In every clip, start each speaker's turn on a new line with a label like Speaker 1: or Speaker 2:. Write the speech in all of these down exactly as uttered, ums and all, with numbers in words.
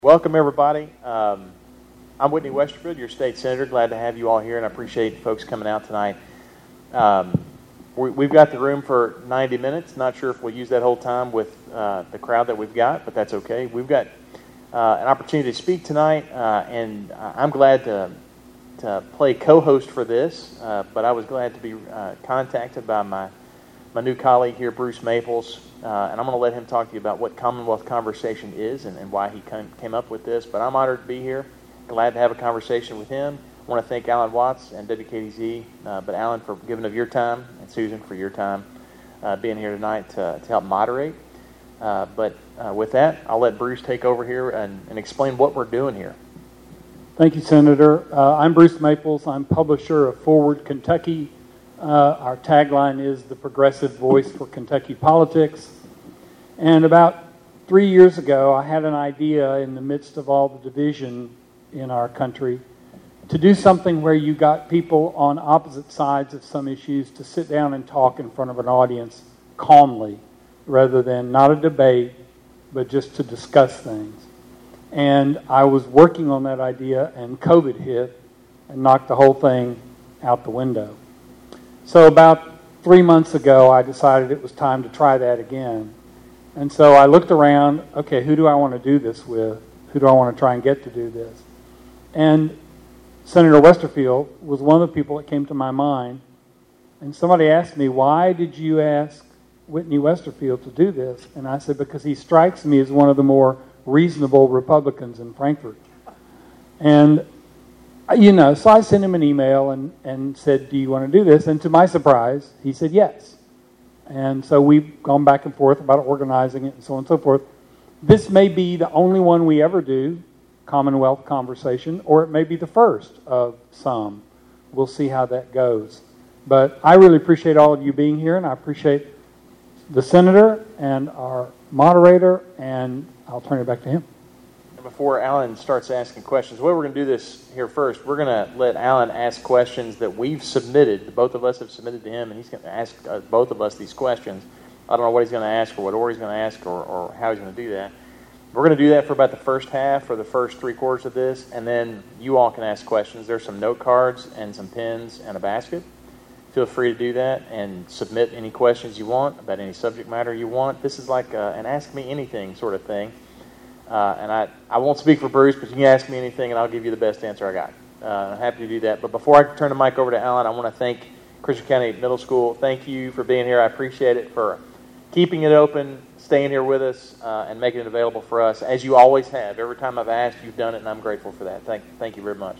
Speaker 1: Welcome, everybody. Um, I'm Whitney Westerfield, your state senator. Glad to have you all here, and I appreciate folks coming out tonight. Um, we, we've got the room for ninety minutes. Not sure if we'll use that whole time with uh, the crowd that we've got, but that's okay. We've got uh, an opportunity to speak tonight, uh, and I'm glad to, to play co-host for this, uh, but I was glad to be uh, contacted by my, my new colleague here, Bruce Maples. Uh, and I'm going to let him talk to you about what Commonwealth Conversation is and, and why he came up with this. But I'm honored to be here. Glad to have a conversation with him. I want to thank Alan Watts and W K D Z, uh, but Alan for giving of your time, and Susan for your time uh, being here tonight to, to help moderate. Uh, but uh, with that, I'll let Bruce take over here and, and explain what we're doing here.
Speaker 2: Thank you, Senator. Uh, I'm Bruce Maples. I'm publisher of Forward Kentucky. Uh, our tagline is the progressive voice for Kentucky politics. And about three years ago, I had an idea in the midst of all the division in our country to do something where you got people on opposite sides of some issues to sit down and talk in front of an audience calmly, rather than not a debate, but just to discuss things. And I was working on that idea, and COVID hit and knocked the whole thing out the window. So about three months ago, I decided it was time to try that again. And so I looked around, okay, who do I want to do this with? Who do I want to try and get to do this? And Senator Westerfield was one of the people that came to my mind. And somebody asked me, why did you ask Whitney Westerfield to do this? And I said, because he strikes me as one of the more reasonable Republicans in Frankfort. And you know, so I sent him an email and, and said, do you want to do this? And to my surprise, he said yes. And so we've gone back and forth about organizing it and so on and so forth. This may be the only one we ever do, Commonwealth Conversation, or it may be the first of some. We'll see how that goes. But I really appreciate all of you being here, and I appreciate the senator and our moderator, and I'll turn it back to him.
Speaker 1: Before Alan starts asking questions, the way we're going to do this here first, we're going to let Alan ask questions that we've submitted. Both of us have submitted to him, and he's going to ask uh, both of us these questions. I don't know what he's going to ask or what order he's going to ask or, or how he's going to do that. We're going to do that for about the first half or the first three quarters of this, and then you all can ask questions. There's some note cards and some pens and a basket. Feel free to do that and submit any questions you want about any subject matter you want. This is like uh, an Ask Me Anything sort of thing. Uh, and I, I won't speak for Bruce, but you can ask me anything, and I'll give you the best answer I got. Uh, I'm happy to do that. But before I turn the mic over to Alan, I want to thank Christian County Middle School. Thank you for being here. I appreciate it, for keeping it open, staying here with us, uh, and making it available for us, as you always have. Every time I've asked, you've done it, and I'm grateful for that. Thank, thank you very much.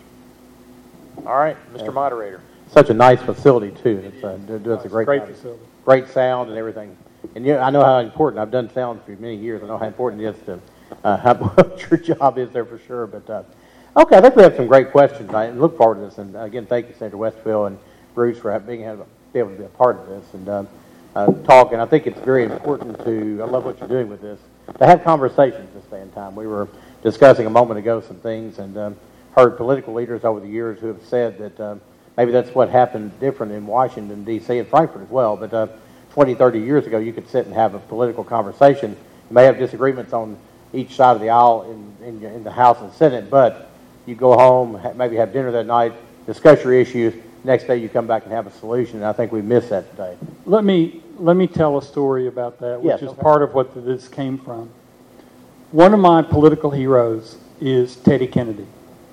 Speaker 1: All right, Mister Yeah. Moderator.
Speaker 3: Such a nice facility, too. It's a, it's a great,
Speaker 2: great facility.
Speaker 3: Great sound and everything. And you know, I know how important, I've done sound for many years, I know how important it is to Uh, how, what your job is there for sure. But uh, okay, I think we have some great questions. I look forward to this. And uh, again, thank you, Senator Westfield and Bruce, for being able to be able to be a part of this and uh, uh, talk. And I think it's very important to. I love what you're doing with this. To have conversations this day and time. We were discussing a moment ago some things, and um, heard political leaders over the years who have said that uh, maybe that's what happened different in Washington D C and Frankfurt as well. But uh, twenty, thirty years ago, you could sit and have a political conversation. You may have disagreements on each side of the aisle in, in, in the House and Senate, but you go home, ha- maybe have dinner that night, discuss your issues, next day you come back and have a solution, and I think we missed that today.
Speaker 2: Let me let me tell a story about that, which
Speaker 3: Yes,
Speaker 2: is
Speaker 3: okay.
Speaker 2: part of what this came from. One of my political heroes is Teddy Kennedy,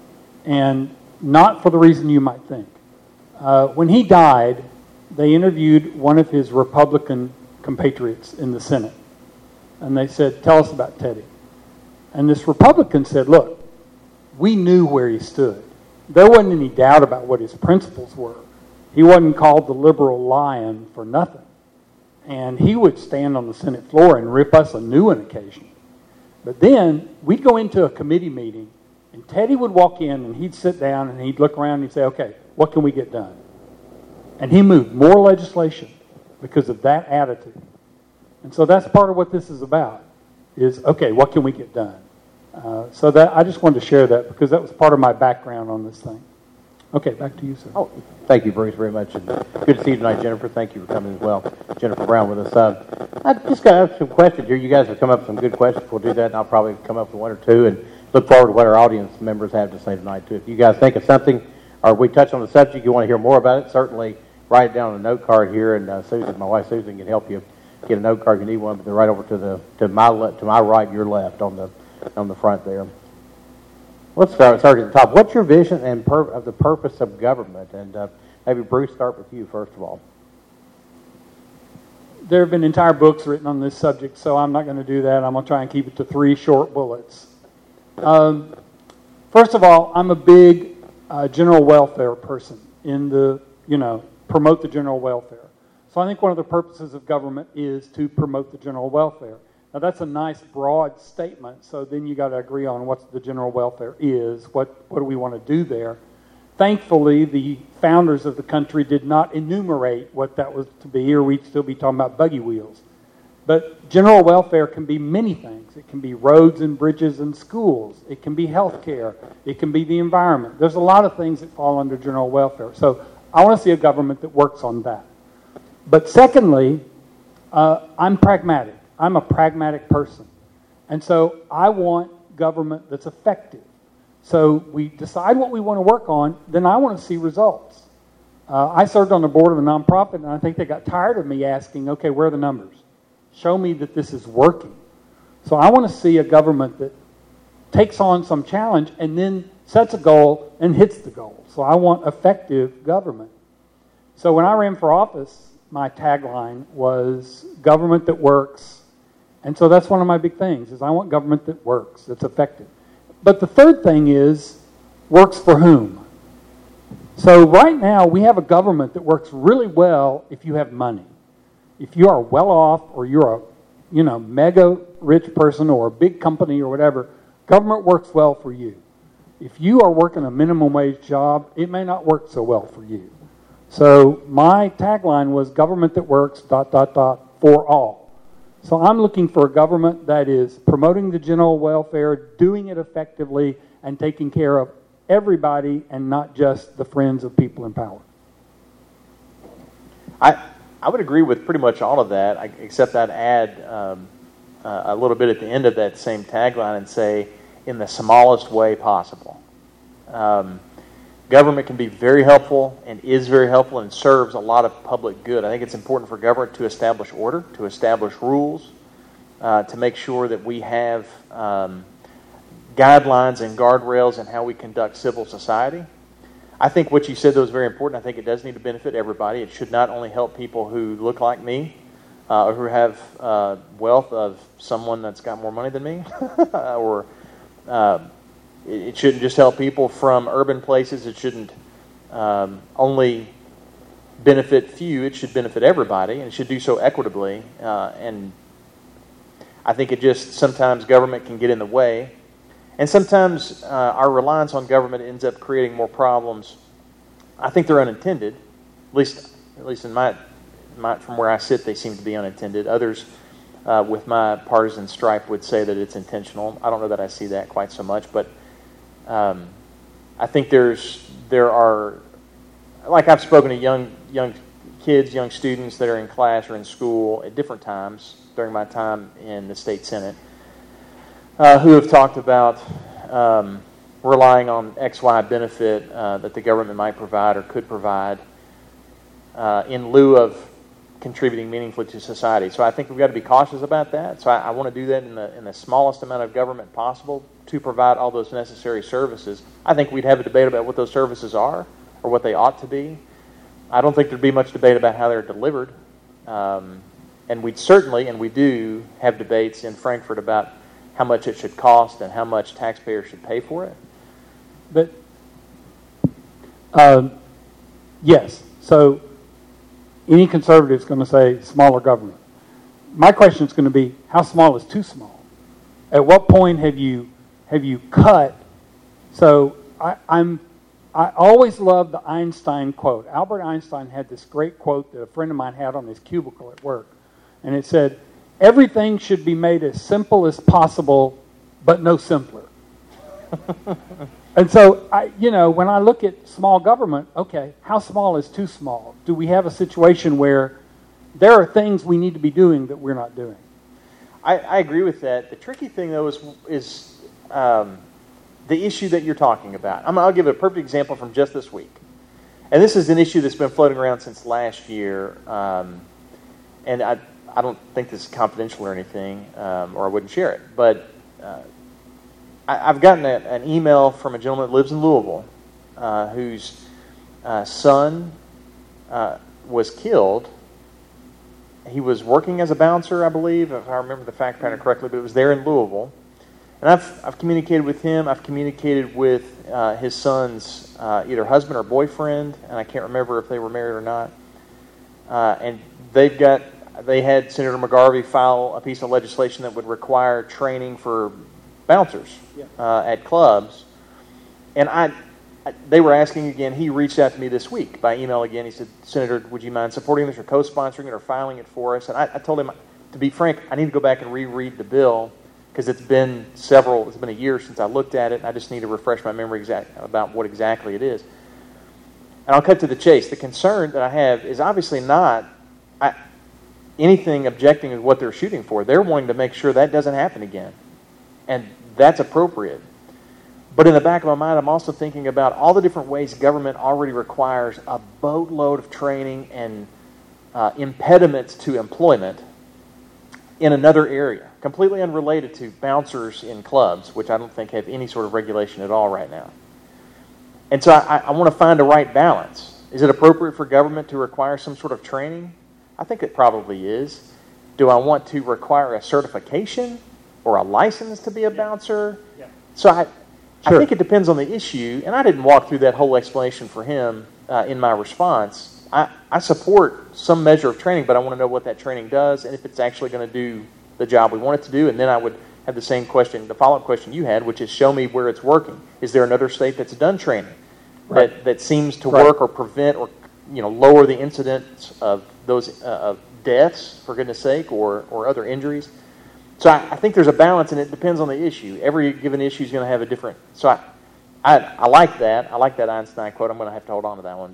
Speaker 2: and not for the reason you might think. Uh, when he died, they interviewed one of his Republican compatriots in the Senate, and they said, tell us about Teddy. And this Republican said, look, we knew where he stood. There wasn't any doubt about what his principles were. He wasn't called the liberal lion for nothing. And he would stand on the Senate floor and rip us a new one occasionally. But then we'd go into a committee meeting, and Teddy would walk in, and he'd sit down, and he'd look around, and he'd say, okay, what can we get done? And he moved more legislation because of that attitude. And so that's part of what this is about. Is, okay, what can we get done? Uh, so that I just wanted to share that because that was part of my background on this thing. Okay, back to you, sir.
Speaker 3: Oh, thank you, Bruce, very much. And good to see you tonight, Jennifer. Thank you for coming as well. Jennifer Brown with us. Uh, I just got some questions here. You guys have come up with some good questions. We'll do that, and I'll probably come up with one or two. And look forward to what our audience members have to say tonight, too. If you guys think of something, or we touch on the subject, you want to hear more about it, certainly write it down on a note card here, and uh, Susan, my wife Susan, can help you get a note card if you need one, but they're right over to the to my left, to my right, your left, on the on the front there. Let's start, start at the top. What's your vision and pur- of the purpose of government? And uh, maybe Bruce, start with you first of all.
Speaker 2: There have been entire books written on this subject, so I'm not going to do that. I'm going to try and keep it to three short bullets. Um, first of all, I'm a big uh, general welfare person in the, you know, promote the general welfare. So I think one of the purposes of government is to promote the general welfare. Now that's a nice broad statement, so then you got to agree on what the general welfare is, what, what do we want to do there. Thankfully, the founders of the country did not enumerate what that was to be, or we'd still be talking about buggy wheels. But general welfare can be many things. It can be roads and bridges and schools. It can be health care. It can be the environment. There's a lot of things that fall under general welfare. So I want to see a government that works on that. But secondly, uh, I'm pragmatic. I'm a pragmatic person. And so I want government that's effective. So we decide what we want to work on, then I want to see results. Uh, I served on the board of a nonprofit, and I think they got tired of me asking, okay, where are the numbers? Show me that this is working. So I want to see a government that takes on some challenge and then sets a goal and hits the goal. So I want effective government. So when I ran for office, my tagline was government that works. And so that's one of my big things, is I want government that works, that's effective. But the third thing is, works for whom? So right now, we have a government that works really well if you have money. If you are well off, or you're a, you know, mega rich person or a big company or whatever, government works well for you. If you are working a minimum wage job, it may not work so well for you. So my tagline was government that works, dot, dot, dot, for all. So I'm looking for a government that is promoting the general welfare, doing it effectively, and taking care of everybody and not just the friends of people in power.
Speaker 1: I I would agree with pretty much all of that, I, except I'd add um, uh, a little bit at the end of that same tagline and say, in the smallest way possible. Um, government can be very helpful and is very helpful and serves a lot of public good. I think it's important for government to establish order, to establish rules, uh, to make sure that we have um, guidelines and guardrails in how we conduct civil society. I think what you said, though, is very important. I think it does need to benefit everybody. It should not only help people who look like me uh, or who have uh, wealth of someone that's got more money than me, or uh, it, it shouldn't just help people from urban places. It shouldn't um, only benefit few. It should benefit everybody, and it should do so equitably. Uh, and I think it just sometimes government can get in the way. And sometimes uh, our reliance on government ends up creating more problems. I think they're unintended, at least, at least in my, my from where I sit, they seem to be unintended. Others, uh, with my partisan stripe, would say that it's intentional. I don't know that I see that quite so much, but um, I think there's there are, like I've spoken to young young kids, young students that are in class or in school at different times during my time in the state senate. Uh, who have talked about um, relying on X Y benefit uh, that the government might provide or could provide uh, in lieu of contributing meaningfully to society. So I think we've got to be cautious about that. So I, I want to do that in the in the smallest amount of government possible to provide all those necessary services. I think we'd have a debate about what those services are or what they ought to be. I don't think there'd be much debate about how they're delivered. Um, and we'd certainly, and we do, have debates in Frankfurt about how much it should cost and how much taxpayers should pay for it.
Speaker 2: But, um, yes, so any conservative is going to say smaller government. My question is going to be, how small is too small? At what point have you have you cut? So I, I'm I always loved the Einstein quote. Albert Einstein had this great quote that a friend of mine had on his cubicle at work, and it said, everything should be made as simple as possible, but no simpler. And so, I, you know, when I look at small government, okay, how small is too small? Do we have a situation where there are things we need to be doing that we're not doing?
Speaker 1: I, I agree with that. The tricky thing, though, is, is um, the issue that you're talking about, I'm, I'll give a perfect example from just this week. And this is an issue that's been floating around since last year. Um, and I, I don't think this is confidential or anything, um, or I wouldn't share it. But uh, I, I've gotten a, an email from a gentleman that lives in Louisville, uh, whose uh, son uh, was killed. He was working as a bouncer, I believe, if I remember the fact pattern correctly, but it was there in Louisville. And I've I've communicated with him. I've communicated with uh, his son's uh, either husband or boyfriend, and I can't remember if they were married or not. Uh, and they've got they had Senator McGarvey file a piece of legislation that would require training for bouncers yeah. uh, at clubs. And I, I they were asking again. He reached out to me this week by email again. He said, "Senator, would you mind supporting this or co-sponsoring it or filing it for us?" And I, I told him, to be frank, I need to go back and reread the bill, because it's been several, it's been a year since I looked at it, and I just need to refresh my memory exact, about what exactly it is. And I'll cut to the chase. The concern that I have is obviously not I, anything objecting to what they're shooting for. They're wanting to make sure that doesn't happen again, and that's appropriate. But in the back of my mind, I'm also thinking about all the different ways government already requires a boatload of training and uh, impediments to employment in another area, completely unrelated to bouncers in clubs, which I don't think have any sort of regulation at all right now. And so I, I want to find a right balance. Is it appropriate for government to require some sort of training? I think it probably is. Do I want to require a certification or a license to be a bouncer? Yeah. So I, sure. I think it depends on the issue, and I didn't walk through that whole explanation for him uh, in my response. I, I support some measure of training, but I want to know what that training does and if it's actually going to do the job we want it to do. And then I would have the same question, the follow-up question you had, which is show me where it's working. Is there another state that's done training right. that, that seems to right. work or prevent or you know lower the incidence of those uh, of deaths, for goodness sake, or, or other injuries? So I, I think there's a balance, and it depends on the issue. Every given issue is going to have a different. So I, I, I like that. I like that Einstein quote. I'm going to have to hold on to that one.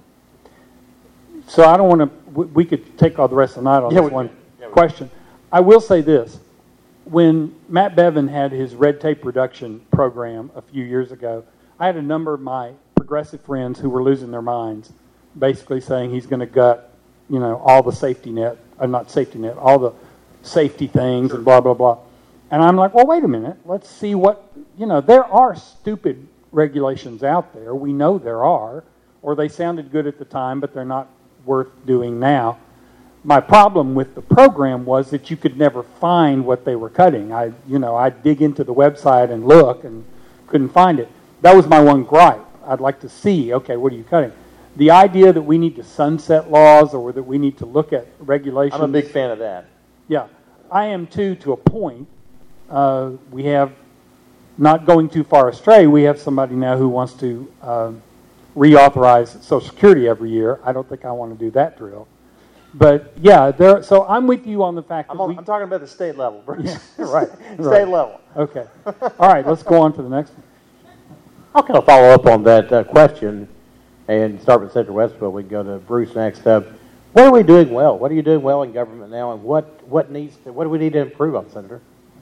Speaker 2: So I don't want to, we could take all the rest of the night on
Speaker 1: yeah,
Speaker 2: this one yeah, question. I will say this. When Matt Bevin had his red tape reduction program a few years ago, I had a number of my progressive friends who were losing their minds, basically saying he's going to gut, you know, all the safety net, or not safety net, all the safety things and blah, blah, blah. And I'm like, well, wait a minute. Let's see what, you know, there are stupid regulations out there. We know there are, or they sounded good at the time, but they're not worth doing now. My problem with the program was that you could never find what they were cutting. I, you know, I'd dig into the website and look and couldn't find it. That was my one gripe. I'd like to see, okay, what are you cutting? The idea that we need to sunset laws or that we need to look at regulations.
Speaker 1: I'm a big fan of that.
Speaker 2: Yeah, I am too, to a point. Uh, we have, not going too far astray, we have somebody now who wants to uh, reauthorize Social Security every year. I don't think I want to do that drill. But yeah, there. So I'm with you on the fact that
Speaker 1: I'm, on,
Speaker 2: we,
Speaker 1: I'm talking about the state level, Bruce.
Speaker 2: Yeah, right.
Speaker 1: State
Speaker 2: right.
Speaker 1: level.
Speaker 2: Okay. All right, let's go on to the next one.
Speaker 3: I'll kind of follow up on that uh, question and start with Central Westville. We can go to Bruce next. Uh, what are we doing well? What are you doing well in government now, and what, what needs to, what do we need to improve on, Senator?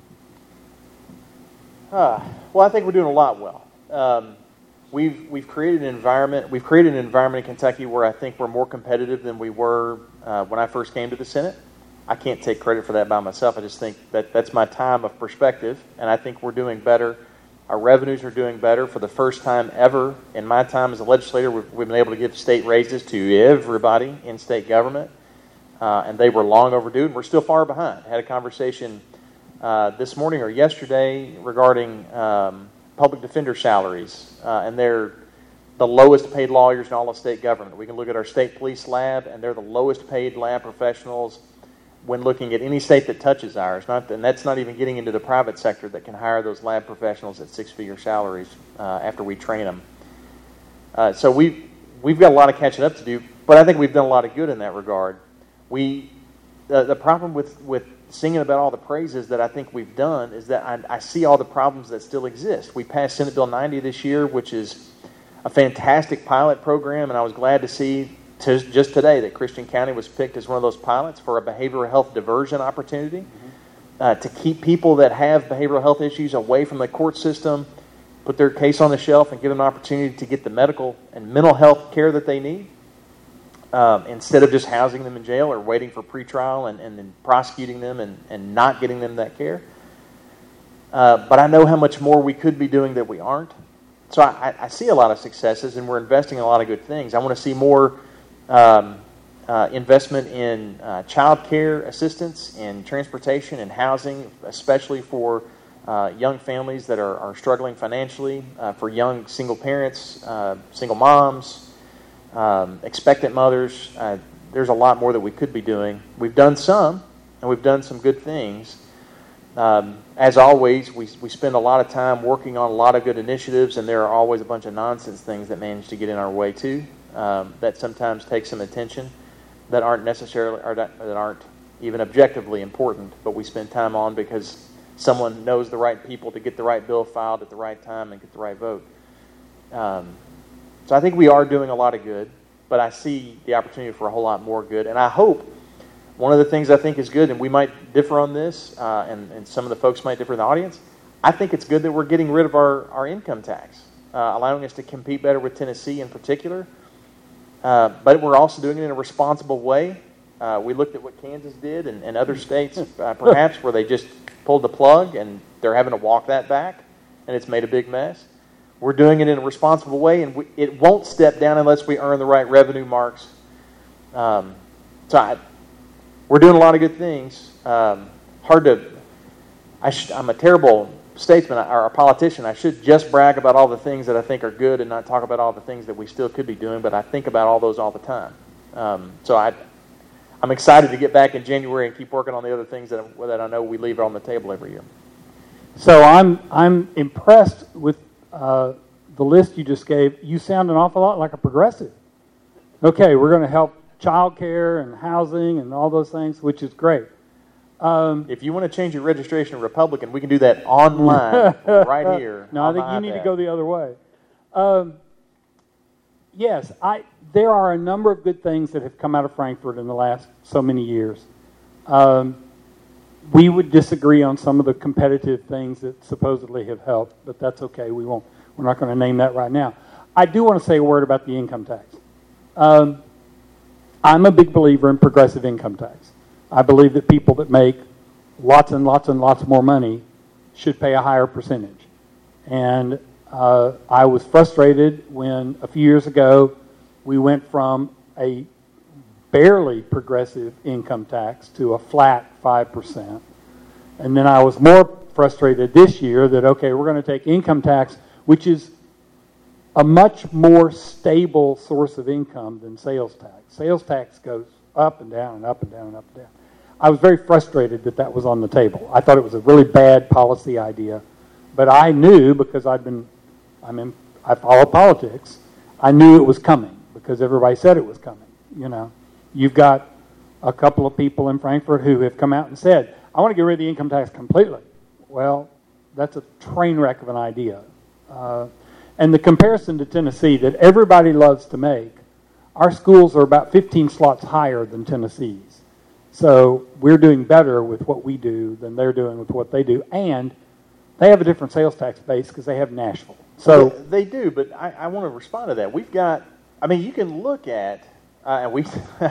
Speaker 1: Uh, well, I think we're doing a lot well. Um, We've we've created an environment. We've created an environment in Kentucky where I think we're more competitive than we were uh, when I first came to the Senate. I can't take credit for that by myself. I just think that that's my time of perspective, and I think we're doing better. Our revenues are doing better for the first time ever in my time as a legislator. We've, we've been able to give state raises to everybody in state government, uh, and they were long overdue, and we're still far behind. I had a conversation uh, this morning or yesterday regarding Um, public defender salaries, uh, and they're the lowest paid lawyers in all of state government. We can look at our state police lab, and they're the lowest paid lab professionals when looking at any state that touches ours. Not, and that's not even getting into the private sector that can hire those lab professionals at six-figure salaries uh, after we train them. Uh, so we've, we've got a lot of catching up to do, but I think we've done a lot of good in that regard. We the, the problem with, with singing about all the praises that I think we've done is that I, I see all the problems that still exist. We passed Senate Bill ninety this year, which is a fantastic pilot program, and I was glad to see to, just today that Christian County was picked as one of those pilots for a behavioral health diversion opportunity mm-hmm. uh, to keep people that have behavioral health issues away from the court system put their case on the shelf and give them an opportunity to get the medical and mental health care that they need, um, instead of just housing them in jail or waiting for pretrial and, and then prosecuting them and, and not getting them that care. Uh, but I know how much more we could be doing that we aren't. So I, I see a lot of successes, and we're investing in a lot of good things. I want to see more um, uh, investment in uh, child care assistance, in transportation and housing, especially for uh, young families that are, are struggling financially, uh, for young single parents, uh, single moms, um, expectant mothers. Uh, there's a lot more that we could be doing. We've done some, and we've done some good things. Um, as always, we, we spend a lot of time working on a lot of good initiatives, and there are always a bunch of nonsense things that manage to get in our way too. Um, that sometimes take some attention, that aren't necessarily, or that, that aren't even objectively important, but we spend time on because someone knows the right people to get the right bill filed at the right time and get the right vote. Um, so I think we are doing a lot of good, but I see the opportunity for a whole lot more good, and I hope. One of the things I think is good, and we might differ on this, uh, and, and some of the folks might differ in the audience, I think it's good that we're getting rid of our, our income tax, uh, allowing us to compete better with Tennessee in particular. Uh, but we're also doing it in a responsible way. Uh, we looked at what Kansas did and, and other states, uh, perhaps, where they just pulled the plug and they're having to walk that back, and it's made a big mess. We're doing it in a responsible way, and we, it won't step down unless we earn the right revenue marks. Um, so I... We're doing a lot of good things. Um, hard to, I sh, I'm a terrible statesman or a politician. I should just brag about all the things that I think are good and not talk about all the things that we still could be doing, but I think about all those all the time. Um, so I, I'm excited to get back in January and keep working on the other things that, that I know we leave on the table every year.
Speaker 2: So I'm, I'm impressed with uh, the list you just gave. You sound an awful lot like a progressive. Okay, we're going to help child care and housing and all those things, which is great. Um,
Speaker 1: if you want to change your registration to Republican, we can do that online right here.
Speaker 2: No, I think you need to go the other way. Um, yes, I. There are a number of good things that have come out of Frankfort in the last so many years. Um, we would disagree on some of the competitive things that supposedly have helped, but that's okay. We won't. We're not going to name that right now. I do want to say a word about the income tax. Um, I'm a big believer in progressive income tax. I believe that people that make lots and lots and lots more money should pay a higher percentage. And uh, I was frustrated when a few years ago we went from a barely progressive income tax to a flat five percent. And then I was more frustrated this year that, okay, we're going to take income tax, which is a much more stable source of income than sales tax. Sales tax goes up and down and up and down and up and down. I was very frustrated that that was on the table. I thought it was a really bad policy idea, but I knew because I'd been, I mean, I follow politics. I knew it was coming because everybody said it was coming. You know, you've got a couple of people in Frankfort who have come out and said, "I want to get rid of the income tax completely." Well, that's a train wreck of an idea. Uh, And the comparison to Tennessee that everybody loves to make, our schools are about fifteen slots higher than Tennessee's. So we're doing better with what we do than they're doing with what they do. And they have a different sales tax base because they have Nashville. So
Speaker 1: well, they do, but I, I want to respond to that. We've got, I mean, you can look at, uh, and we,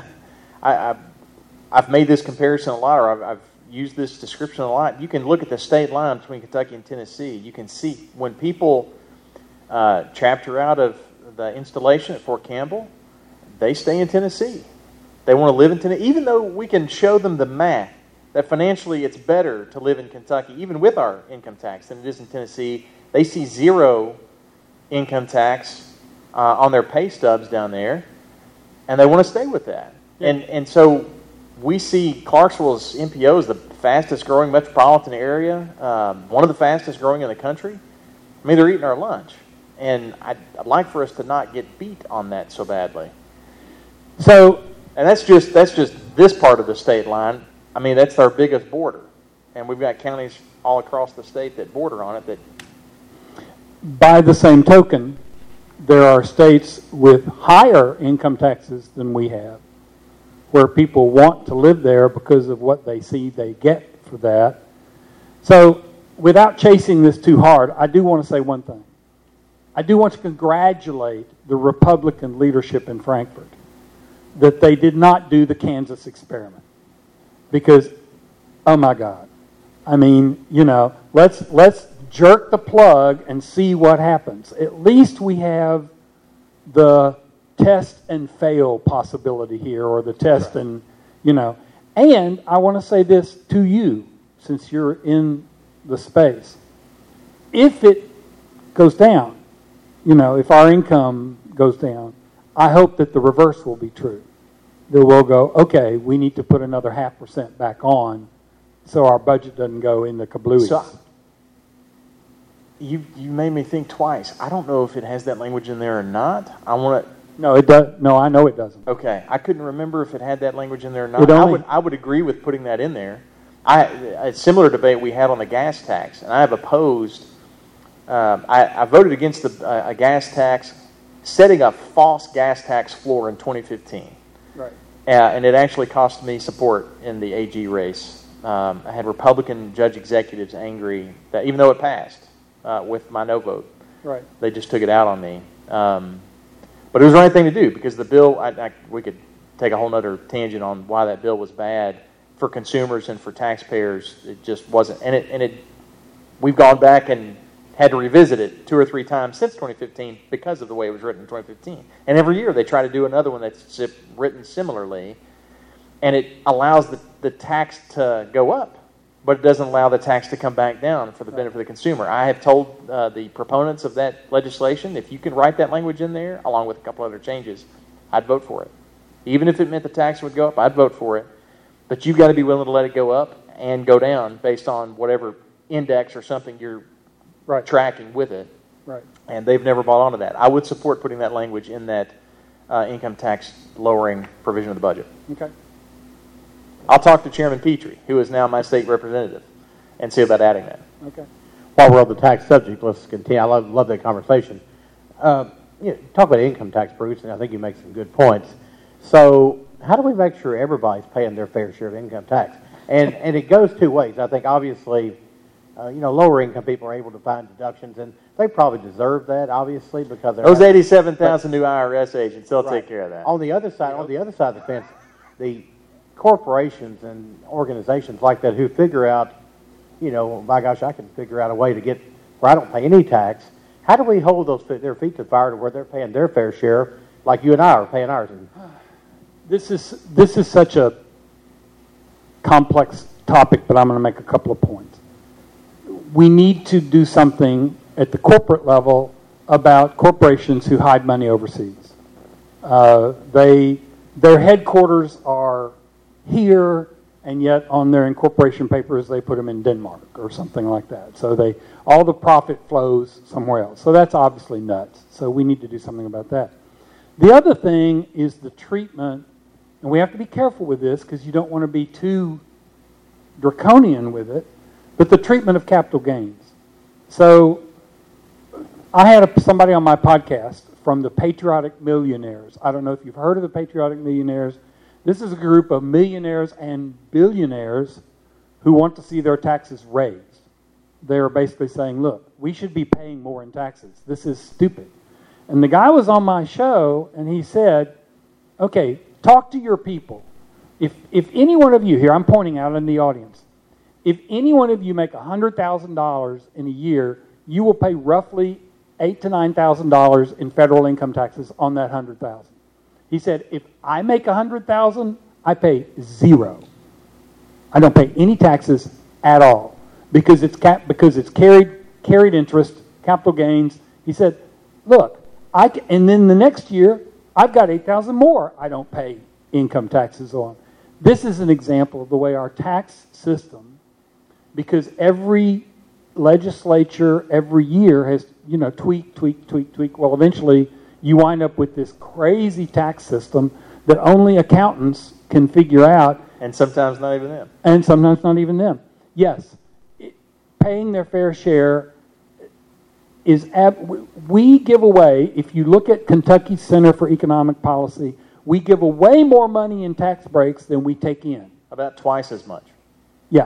Speaker 1: I, I, I've made this comparison a lot, or I've, I've used this description a lot. You can look at the state line between Kentucky and Tennessee. You can see when people Uh, chapter out of the installation at Fort Campbell, they stay in Tennessee. They want to live in Tennessee, even though we can show them the math that financially it's better to live in Kentucky, even with our income tax, than it is in Tennessee. They see zero income tax uh, on their pay stubs down there, and they want to stay with that. Yeah. And and so we see Clarksville's M P O is the fastest growing metropolitan area, um, one of the fastest growing in the country. I mean, they're eating our lunch. And I'd, I'd like for us to not get beat on that so badly.
Speaker 2: So,
Speaker 1: and that's just that's just this part of the state line. I mean, that's our biggest border, and we've got counties all across the state that border on it. That,
Speaker 2: by the same token, there are states with higher income taxes than we have, where people want to live there because of what they see they get for that. So, without chasing this too hard, I do want to say one thing. I do want to congratulate the Republican leadership in Frankfurt that they did not do the Kansas experiment. Because, oh my God. I mean, you know, let's let's jerk the plug and see what happens. At least we have the test and fail possibility here, or the test right. and, you know. And I want to say this to you, since you're in the space. If it goes down, you know, if our income goes down, I hope that the reverse will be true. That we'll go, okay, we need to put another half percent back on so our budget doesn't go in the kablooey. So,
Speaker 1: you you made me think twice. I don't know if it has that language in there or not. I want to...
Speaker 2: No, it does. No, I know it doesn't.
Speaker 1: Okay, I couldn't remember if it had that language in there or not.
Speaker 2: Only,
Speaker 1: I would I would agree with putting that in there. I a similar debate we had on the gas tax, and I have opposed... Um, I, I voted against the, uh, a gas tax, setting a false gas tax floor in twenty fifteen.
Speaker 2: Right.
Speaker 1: Uh, and it actually cost me support in the A G race. Um, I had Republican judge executives angry that even though it passed uh, with my no vote,
Speaker 2: right.
Speaker 1: they just took it out on me. Um, but it was the right thing to do because the bill, I, I, we could take a whole other tangent on why that bill was bad for consumers and for taxpayers. It just wasn't. And it, and it, we've gone back and had to revisit it two or three times since twenty fifteen because of the way it was written in twenty fifteen. And every year they try to do another one that's written similarly, and it allows the, the tax to go up, but it doesn't allow the tax to come back down for the benefit of the consumer. I have told uh, the proponents of that legislation, if you can write that language in there, along with a couple other changes, I'd vote for it. Even if it meant the tax would go up, I'd vote for it. But you've got to be willing to let it go up and go down based on whatever index or something you're Right. tracking with it,
Speaker 2: right?
Speaker 1: And they've never bought onto that. I would support putting that language in that uh, income tax lowering provision of the budget.
Speaker 2: Okay.
Speaker 1: I'll talk to Chairman Petrie, who is now my state representative, and see about adding that.
Speaker 2: Okay.
Speaker 3: While we're on the tax subject, let's continue. I love, love that conversation. Uh, you know, talk about income tax, Bruce, and I think you make some good points. So, how do we make sure everybody's paying their fair share of income tax? And and it goes two ways. I think obviously. Uh, you know, lower income people are able to find deductions, and they probably deserve that, obviously, because they're
Speaker 1: those eighty-seven thousand new I R S agents, they'll
Speaker 3: right.
Speaker 1: take care of that.
Speaker 3: On the other side, on the other side of the fence, the corporations and organizations like that who figure out, you know, my gosh, I can figure out a way to get where I don't pay any tax. How do we hold those their feet to the fire to where they're paying their fair share, like you and I are paying ours?
Speaker 2: This is this is such a complex topic, but I'm going to make a couple of points. We need to do something at the corporate level about corporations who hide money overseas. Uh, they, their headquarters are here, and yet on their incorporation papers they put them in Denmark or something like that. So they, all the profit flows somewhere else. So that's obviously nuts. So we need to do something about that. The other thing is the treatment, and we have to be careful with this because you don't want to be too draconian with it, but the treatment of capital gains. So I had a, somebody on my podcast from the Patriotic Millionaires. I don't know if you've heard of the Patriotic Millionaires. This is a group of millionaires and billionaires who want to see their taxes raised. They're basically saying, look, we should be paying more in taxes. This is stupid. And the guy was on my show, and he said, okay, talk to your people. If, if any one of you here, I'm pointing out in the audience, if any one of you make one hundred thousand dollars in a year, you will pay roughly eight thousand to nine thousand dollars in federal income taxes on that one hundred thousand dollars. He said, if I make one hundred thousand dollars, I pay zero. I don't pay any taxes at all because it's cap- because it's carried carried interest, capital gains. He said, look, I can, and then the next year, I've got eight thousand dollars more I don't pay income taxes on. This is an example of the way our tax system, because every legislature every year has, you know, tweak, tweak, tweak, tweak. Well, eventually you wind up with this crazy tax system that only accountants can figure out.
Speaker 1: And sometimes not even them.
Speaker 2: And sometimes not even them. Yes, it, paying their fair share is, ab- we give away, if you look at Kentucky Center for Economic Policy, we give away more money in tax breaks than we take in.
Speaker 1: About twice as much.
Speaker 2: Yeah.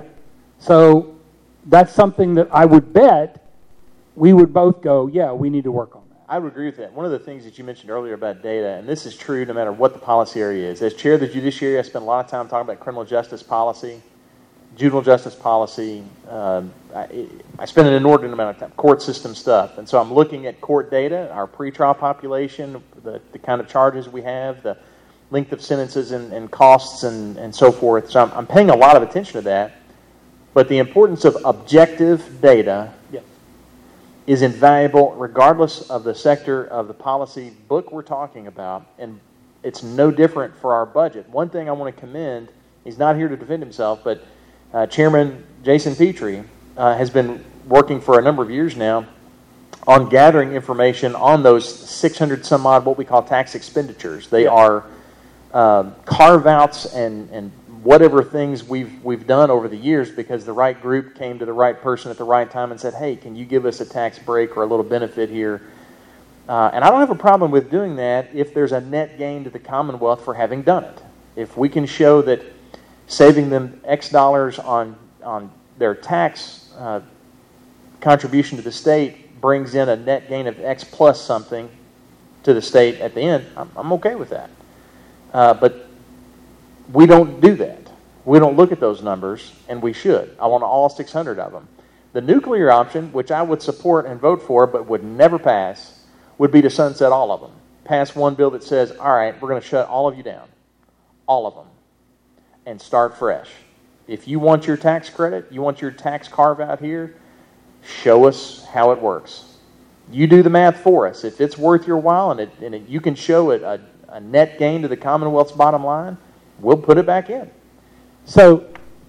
Speaker 2: So that's something that I would bet we would both go, yeah, we need to work on that.
Speaker 1: I would agree with that. One of the things that you mentioned earlier about data, and this is true no matter what the policy area is. As chair of the judiciary, I spent a lot of time talking about criminal justice policy, juvenile justice policy. Um, I, I spend an inordinate amount of time, court system stuff. And so I'm looking at court data, our pretrial population, the, the kind of charges we have, the length of sentences and, and costs and, and so forth. So I'm, I'm paying a lot of attention to that. But the importance of objective data
Speaker 2: Yes.
Speaker 1: is invaluable regardless of the sector of the policy book we're talking about, and it's no different for our budget. One thing I want to commend, he's not here to defend himself, but uh, Chairman Jason Petrie uh, has been working for a number of years now on gathering information on those six hundred some odd what we call tax expenditures. They
Speaker 2: Yeah.
Speaker 1: are uh, carve-outs and, and whatever things we've we've done over the years because the right group came to the right person at the right time and said, hey, can you give us a tax break or a little benefit here? Uh, and I don't have a problem with doing that if there's a net gain to the Commonwealth for having done it. If we can show that saving them X dollars on, on their tax uh, contribution to the state brings in a net gain of X plus something to the state at the end, I'm, I'm okay with that. Uh, but we don't do that. We don't look at those numbers, and we should. I want all six hundred of them. The nuclear option, which I would support and vote for but would never pass, would be to sunset all of them. Pass one bill that says, all right, we're going to shut all of you down, all of them, and start fresh. If you want your tax credit, you want your tax carve-out here, show us how it works. You do the math for us. If it's worth your while and, it, and it, you can show it a, a net gain to the Commonwealth's bottom line, we'll put it back in.
Speaker 2: So,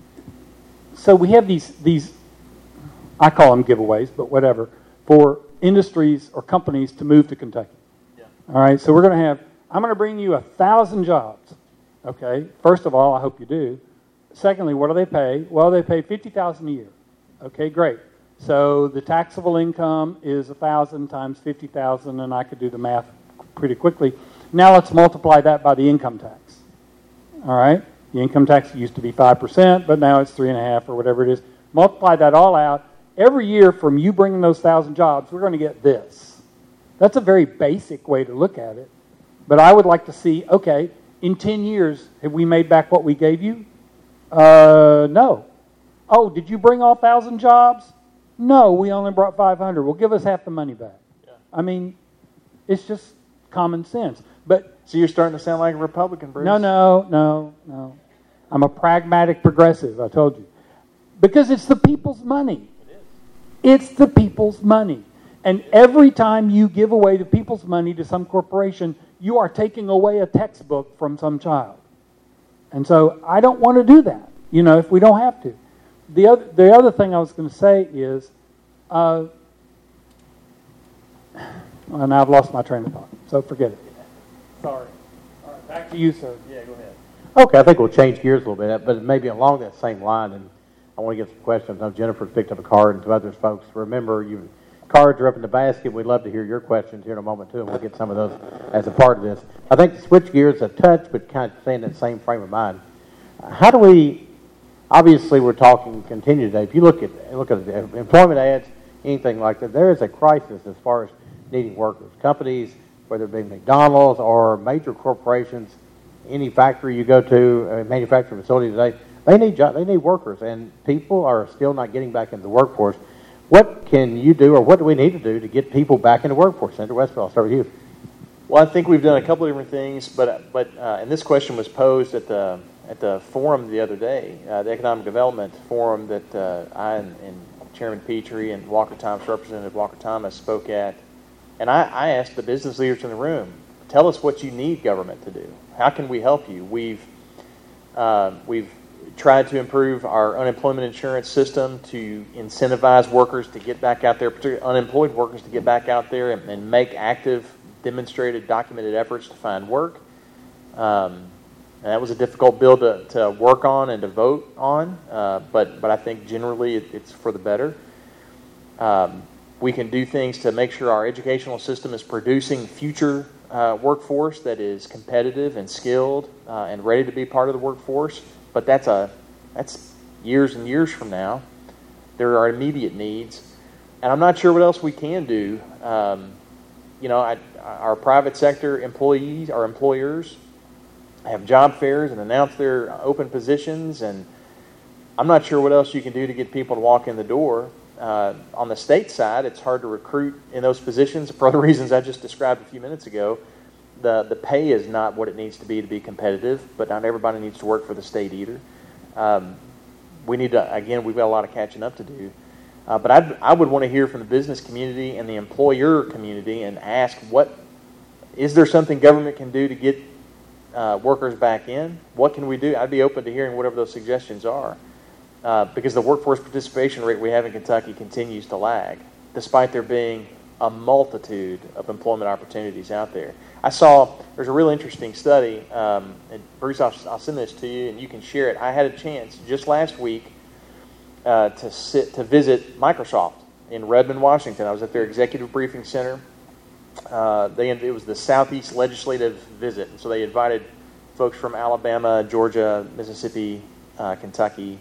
Speaker 2: so we have these, these, I call them giveaways, but whatever, for industries or companies to move to Kentucky.
Speaker 1: Yeah.
Speaker 2: All right, so we're going to have, I'm going to bring you a thousand jobs. Okay, first of all, I hope you do. Secondly, what do they pay? Well, they pay fifty thousand dollars a year. Okay, great. So the taxable income is one thousand times fifty thousand, and I could do the math pretty quickly. Now let's multiply that by the income tax. All right, the income tax used to be five percent, but now it's three and a half or whatever it is. Multiply that all out. Every year from you bringing those thousand jobs, we're going to get this. That's a very basic way to look at it. But I would like to see, okay, in ten years, have we made back what we gave you? Uh, no. Oh, did you bring all one thousand jobs? No, we only brought five hundred. Well, give us half the money back.
Speaker 1: Yeah.
Speaker 2: I mean, it's just common sense. But
Speaker 1: So you're starting to sound like a Republican, Bruce.
Speaker 2: no, no, no, no. I'm a pragmatic progressive, I told you. Because it's the people's money.
Speaker 1: It is.
Speaker 2: It's the people's money. And every time you give away the people's money to some corporation, you are taking away a textbook from some child. And so I don't want to do that, you know, if we don't have to. The other, the other thing I was going to say is, uh, well, now I've lost my train of thought, so forget it. Sorry. All right, back to you, sir.
Speaker 1: Yeah, go ahead.
Speaker 3: Okay, I think we'll change gears a little bit, but maybe along that same line, and I want to get some questions. I know Jennifer's picked up a card, and to others folks, remember, you cards are up in the basket. We'd love to hear your questions here in a moment, too, and we'll get some of those as a part of this. I think to switch gears a touch, but kind of stay in that same frame of mind. How do we, obviously we're talking continue today. If you look at look at the employment ads, anything like that, there is a crisis as far as needing workers. Companies, whether it be McDonald's or major corporations, any factory you go to, a manufacturing facility today, they need job, they need workers, and people are still not getting back into the workforce. What can you do, or what do we need to do to get people back in the workforce? Senator Westphal, I'll start with you.
Speaker 1: Well, I think we've done a couple of different things, but but uh, and this question was posed at the at the forum the other day, uh, the Economic Development Forum that uh, I and, and Chairman Petrie and Walker Thomas, Representative Walker Thomas, spoke at, and I, I asked the business leaders in the room, tell us what you need government to do. How can we help you? We've uh, we've tried to improve our unemployment insurance system to incentivize workers to get back out there, particularly unemployed workers to get back out there and, and make active, demonstrated, documented efforts to find work. Um, and that was a difficult bill to, to work on and to vote on, uh, but but I think generally it, it's for the better. Um, we can do things to make sure our educational system is producing future uh, workforce that is competitive and skilled uh, and ready to be part of the workforce. But that's a that's years and years from now. There are immediate needs, and I'm not sure what else we can do. Um, you know, I, our private sector employees, our employers, have job fairs and announce their open positions, and I'm not sure what else you can do to get people to walk in the door. Uh, on the state side, it's hard to recruit in those positions for the reasons I just described a few minutes ago. The the pay is not what it needs to be to be competitive, but not everybody needs to work for the state either. Um, we need to, again, we've got a lot of catching up to do. Uh, but I'd, I would want to hear from the business community and the employer community and ask, what is there something government can do to get uh, workers back in? What can we do? I'd be open to hearing whatever those suggestions are. Uh, because the workforce participation rate we have in Kentucky continues to lag, despite there being a multitude of employment opportunities out there. I saw, there's a real interesting study, um, and Bruce, I'll, I'll send this to you and you can share it. I had a chance just last week uh, to sit to visit Microsoft in Redmond, Washington. I was at their executive briefing center. Uh, they it was the Southeast Legislative Visit, and so they invited folks from Alabama, Georgia, Mississippi, uh, Kentucky.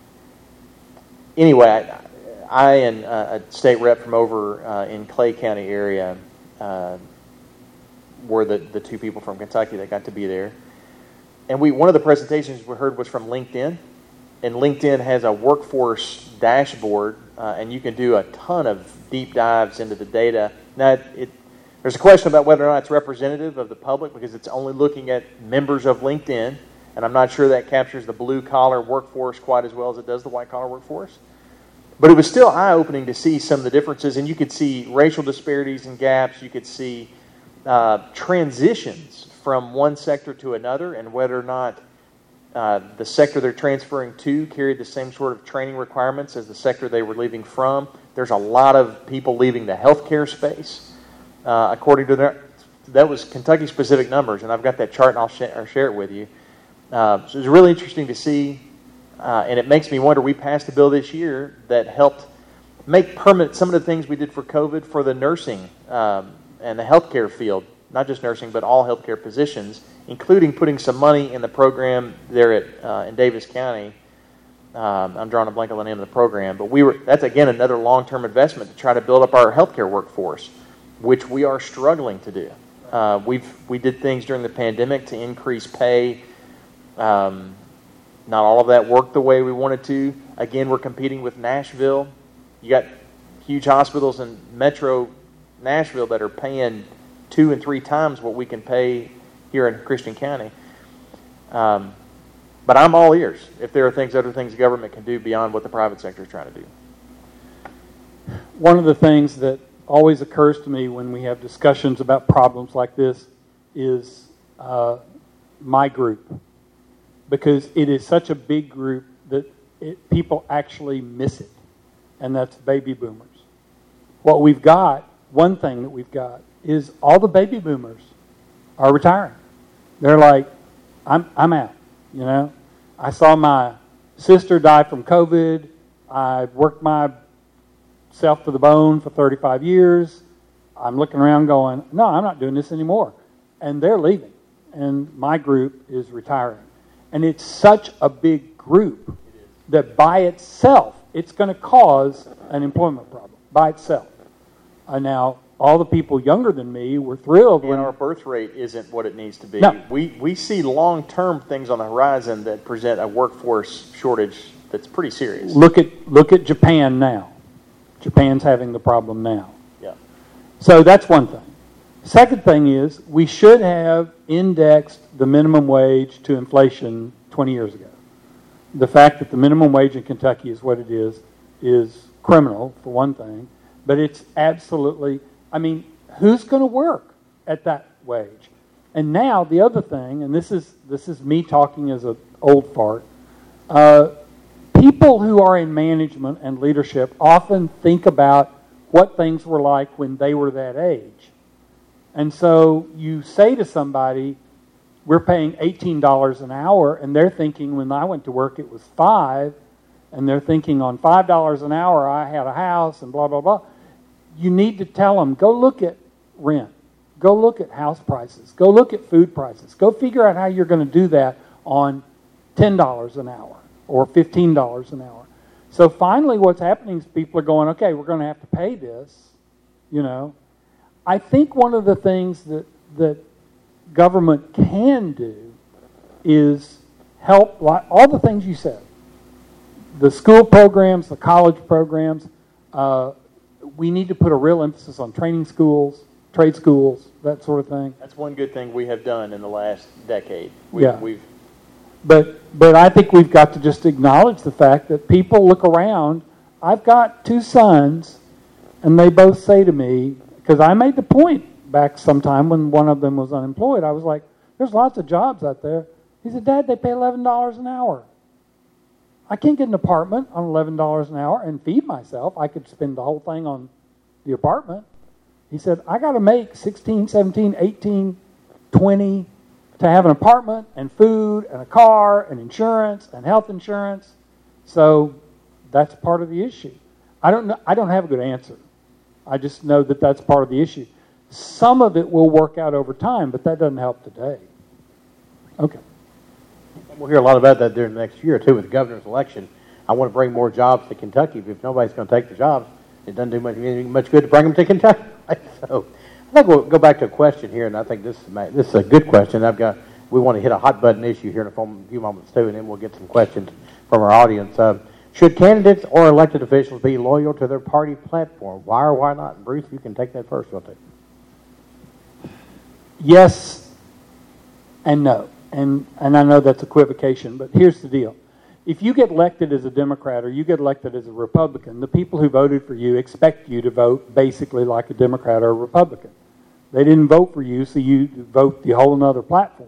Speaker 1: Anyway, I, I and uh, a state rep from over uh, in Clay County area uh, were the, the two people from Kentucky that got to be there. And we one of the presentations we heard was from LinkedIn. And LinkedIn has a workforce dashboard, uh, and you can do a ton of deep dives into the data. Now, it, it, there's a question about whether or not it's representative of the public because it's only looking at members of LinkedIn. And I'm not sure that captures the blue-collar workforce quite as well as it does the white-collar workforce. But it was still eye-opening to see some of the differences, and you could see racial disparities and gaps. You could see uh, transitions from one sector to another, and whether or not uh, the sector they're transferring to carried the same sort of training requirements as the sector they were leaving from. There's a lot of people leaving the healthcare space, uh, according to their, that was Kentucky-specific numbers, and I've got that chart, and I'll, sh- I'll share it with you. Uh, so it was really interesting to see, uh, and it makes me wonder, we passed a bill this year that helped make permanent some of the things we did for COVID for the nursing um, and the healthcare field, not just nursing, but all healthcare positions, including putting some money in the program there at uh, in Davis County. Um, I'm drawing a blank on the name of the program, but we were that's, again, another long-term investment to try to build up our healthcare workforce, which we are struggling to do. Uh, we've we did things during the pandemic to increase pay. Um, not all of that worked the way we wanted to. Again, we're competing with Nashville. You got huge hospitals in Metro Nashville that are paying two and three times what we can pay here in Christian County. Um, but I'm all ears if there are things, other things the government can do beyond what the private sector is trying to do.
Speaker 2: One of the things that always occurs to me when we have discussions about problems like this is uh, my group. Because it is such a big group that it, people actually miss it, and that's baby boomers. What we've got, one thing that we've got, is all the baby boomers are retiring. They're like, I'm I'm out, you know. I saw my sister die from COVID. I worked myself to the bone for thirty-five years. I'm looking around going, no, I'm not doing this anymore. And they're leaving, and my group is retiring. And it's such a big group that by itself, it's going to cause an employment problem by itself. Uh, now, all the people younger than me were thrilled
Speaker 1: and
Speaker 2: when
Speaker 1: our birth rate isn't what it needs to be.
Speaker 2: No.
Speaker 1: We we see long-term things on the horizon that present a workforce shortage that's pretty serious.
Speaker 2: Look at look at Japan now. Japan's having the problem now.
Speaker 1: Yeah.
Speaker 2: So that's one thing. Second thing is, we should have indexed the minimum wage to inflation twenty years ago. The fact that the minimum wage in Kentucky is what it is, is criminal, for one thing, but it's absolutely, I mean, who's going to work at that wage? And now, the other thing, and this is this is me talking as an old fart, uh, people who are in management and leadership often think about what things were like when they were that age. And so you say to somebody, we're paying eighteen dollars an hour, and they're thinking when I went to work it was five, and they're thinking on five dollars an hour I had a house and blah, blah, blah. You need to tell them, go look at rent. Go look at house prices. Go look at food prices. Go figure out how you're going to do that on ten dollars an hour or fifteen dollars an hour. So finally what's happening is people are going, okay, we're going to have to pay this, you know. I think one of the things that that government can do is help, like all the things you said, the school programs, the college programs. Uh, we need to put a real emphasis on training schools, trade schools, that sort of thing.
Speaker 1: That's one good thing we have done in the last decade. We've,
Speaker 2: Yeah.
Speaker 1: We've,
Speaker 2: But but I think we've got to just acknowledge the fact that people look around. I've got two sons, and they both say to me, because I made the point back sometime when one of them was unemployed, I was like, there's lots of jobs out there. He said, Dad, they pay eleven dollars an hour. I can't get an apartment on eleven dollars an hour and feed myself. I could spend the whole thing on the apartment. He said, I got to make sixteen, seventeen, eighteen, twenty to have an apartment and food and a car and insurance and health insurance. So that's part of the issue. I don't know, I don't have a good answer. I just know that that's part of the issue. Some of it will work out over time, but that doesn't help today. Okay.
Speaker 3: We'll hear a lot about that during the next year or two with the governor's election. I want to bring more jobs to Kentucky, but if nobody's going to take the jobs, it doesn't do much, much good to bring them to Kentucky. So I think we'll go back to a question here, and I think this is, this is a good question. I've got, we want to hit a hot button issue here in a few moments too, and then we'll get some questions from our audience. Uh, should candidates or elected officials be loyal to their party platform? Why or why not? Bruce, you can take that first, won't you?
Speaker 2: Yes and no. And and I know that's equivocation, but here's the deal. If you get elected as a Democrat or you get elected as a Republican, the people who voted for you expect you to vote basically like a Democrat or a Republican. They didn't vote for you, so you vote the whole other platform.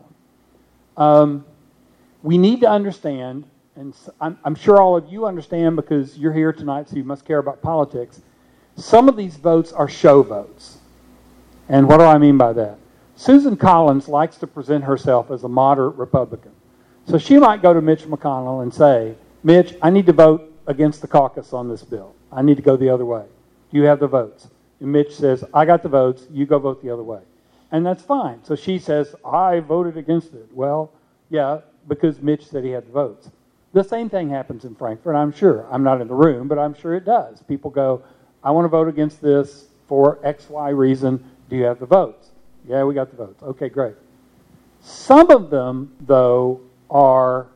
Speaker 2: Um, we need to understand, and I'm, I'm sure all of you understand because you're here tonight, so you must care about politics. Some of these votes are show votes. And what do I mean by that? Susan Collins likes to present herself as a moderate Republican. So she might go to Mitch McConnell and say, Mitch, I need to vote against the caucus on this bill. I need to go the other way. Do you have the votes? And Mitch says, I got the votes. You go vote the other way. And that's fine. So she says, I voted against it. Well, yeah, because Mitch said he had the votes. The same thing happens in Frankfurt, I'm sure. I'm not in the room, but I'm sure it does. People go, I want to vote against this for X, Y reason. Do you have the votes? Yeah, we got the votes. Okay, great. Some of them, though, are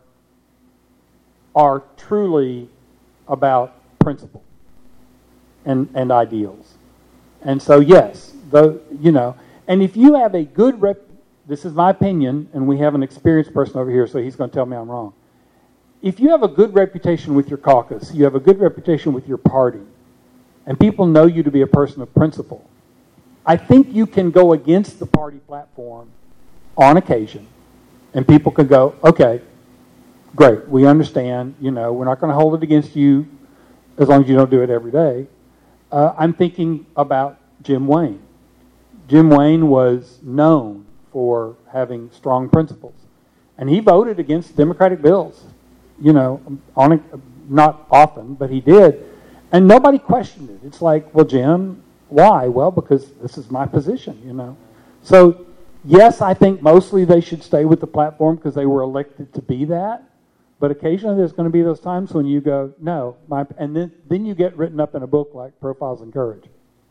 Speaker 2: are truly about principle and and ideals. And so, yes, the you know, and if you have a good rep, this is my opinion, and we have an experienced person over here, so he's going to tell me I'm wrong. If you have a good reputation with your caucus, you have a good reputation with your party, and people know you to be a person of principle, I think you can go against the party platform on occasion, and people can go, okay, great, we understand, you know, we're not going to hold it against you as long as you don't do it every day. Uh, I'm thinking about Jim Wayne. Jim Wayne was known for having strong principles, and he voted against Democratic bills, you know, on a, not often, but he did, and nobody questioned it. It's like, well, Jim, why? Well, because this is my position, you know. So, yes, I think mostly they should stay with the platform because they were elected to be that. But occasionally there's going to be those times when you go, no, my, and then, then you get written up in a book like Profiles in Courage.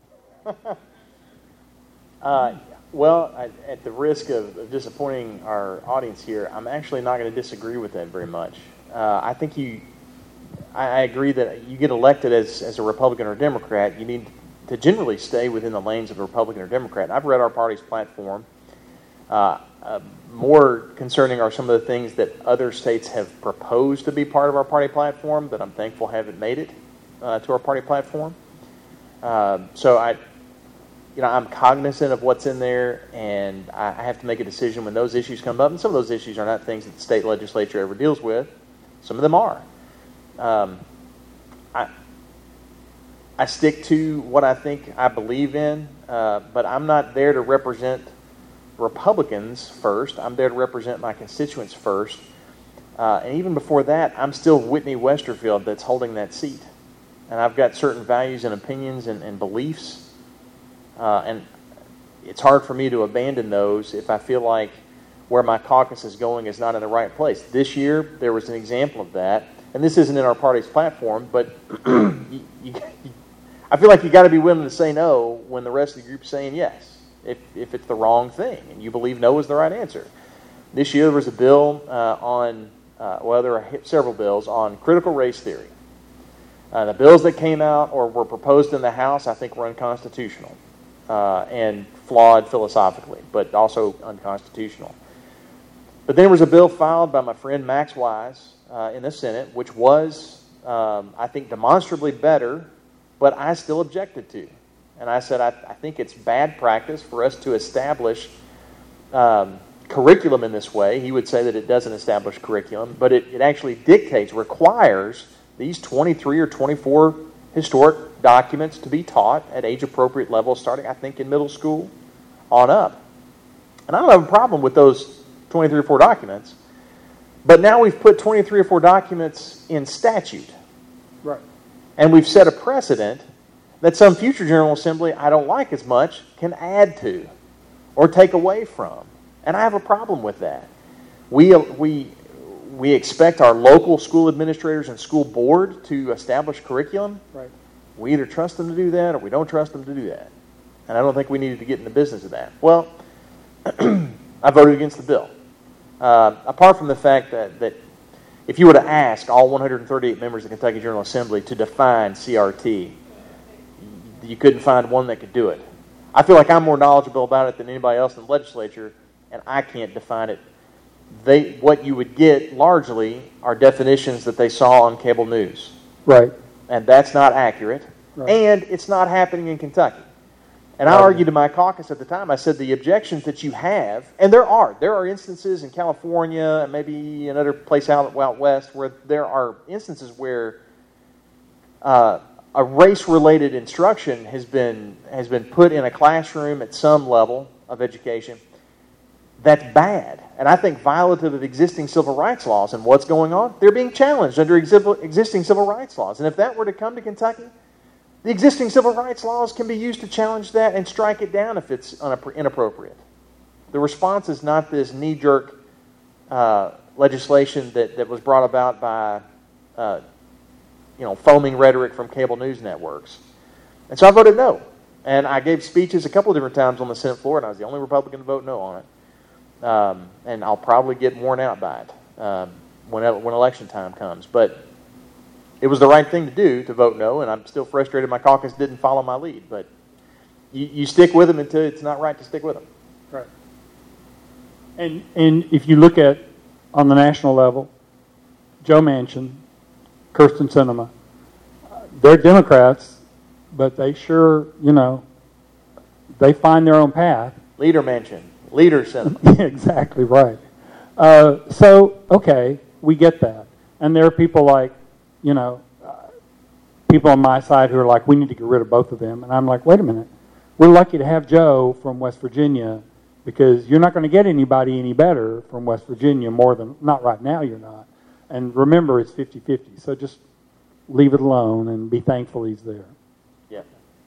Speaker 1: uh, well, I, at the risk of, of disappointing our audience here, I'm actually not going to disagree with that very much. Uh, I think you, I, I agree that you get elected as, as a Republican or Democrat, you need to generally stay within the lanes of a Republican or Democrat. I've read our party's platform. Uh, uh, more concerning are some of the things that other states have proposed to be part of our party platform that I'm thankful haven't made it uh, to our party platform. Uh, so I, you know, I'm cognizant of what's in there, and I, I have to make a decision when those issues come up. And some of those issues are not things that the state legislature ever deals with. Some of them are. Um, I. I stick to what I think I believe in, uh, but I'm not there to represent Republicans first. I'm there to represent my constituents first. Uh, and even before that, I'm still Whitney Westerfield that's holding that seat. And I've got certain values and opinions and, and beliefs. Uh, and it's hard for me to abandon those if I feel like where my caucus is going is not in the right place. This year, there was an example of that. And this isn't in our party's platform, but you, you, I feel like you got to be willing to say no when the rest of the group's saying yes, if if it's the wrong thing and you believe no is the right answer. This year there was a bill uh, on, uh, well, there are several bills on critical race theory. Uh, the bills that came out or were proposed in the House, I think, were unconstitutional uh, and flawed philosophically, but also unconstitutional. But then there was a bill filed by my friend Max Wise uh, in the Senate, which was, um, I think, demonstrably better, but I still objected to. And I said, I, I think it's bad practice for us to establish um, curriculum in this way. He would say that it doesn't establish curriculum, but it, it actually dictates, requires these twenty-three or twenty-four historic documents to be taught at age-appropriate levels, starting, I think, in middle school on up. And I don't have a problem with those twenty-three or four documents, but now we've put twenty-three or four documents in statute.
Speaker 2: Right.
Speaker 1: And we've set a precedent that some future General Assembly I don't like as much can add to or take away from. And I have a problem with that. We, we, we expect our local school administrators and school board to establish curriculum.
Speaker 2: Right.
Speaker 1: We either trust them to do that or we don't trust them to do that. And I don't think we needed to get in the business of that. Well, I voted against the bill. Uh, apart from the fact that, that if you were to ask all one hundred thirty-eight members of the Kentucky General Assembly to define C R T, you couldn't find one that could do it. I feel like I'm more knowledgeable about it than anybody else in the legislature, and I can't define it. They, what you would get largely are definitions that they saw on cable news.
Speaker 2: Right.
Speaker 1: And that's not accurate.
Speaker 2: Right.
Speaker 1: And it's not happening in Kentucky. And I argued to my caucus at the time, I said the objections that you have, and there are, there are instances in California and maybe another place out, out west where there are instances where uh, a race-related instruction has been, has been put in a classroom at some level of education. That's bad. And I think violative of existing civil rights laws. And what's going on? They're being challenged under exi- existing civil rights laws. And if that were to come to Kentucky, the existing civil rights laws can be used to challenge that and strike it down if it's inappropriate. The response is not this knee-jerk uh, legislation that, that was brought about by uh, you know, foaming rhetoric from cable news networks. And so I voted no. And I gave speeches a couple of different times on the Senate floor, and I was the only Republican to vote no on it. Um, and I'll probably get worn out by it um, when, when election time comes. But it was the right thing to do to vote no, and I'm still frustrated my caucus didn't follow my lead. But you, you stick with them until it's not right to stick with them.
Speaker 2: Right. And and if you look at on the national level, Joe Manchin, Kyrsten Sinema, they're Democrats, but they sure, you know, they find their own path.
Speaker 1: Leader Manchin, leader Sinema.
Speaker 2: Exactly right. Uh, so okay, we get that, and there are people like. You know, uh, people on my side who are like, we need to get rid of both of them. And I'm like, wait a minute. We're lucky to have Joe from West Virginia because you're not going to get anybody any better from West Virginia more than, not right now you're not. And remember, it's fifty-fifty. So just leave it alone and be thankful he's there.
Speaker 1: Yeah.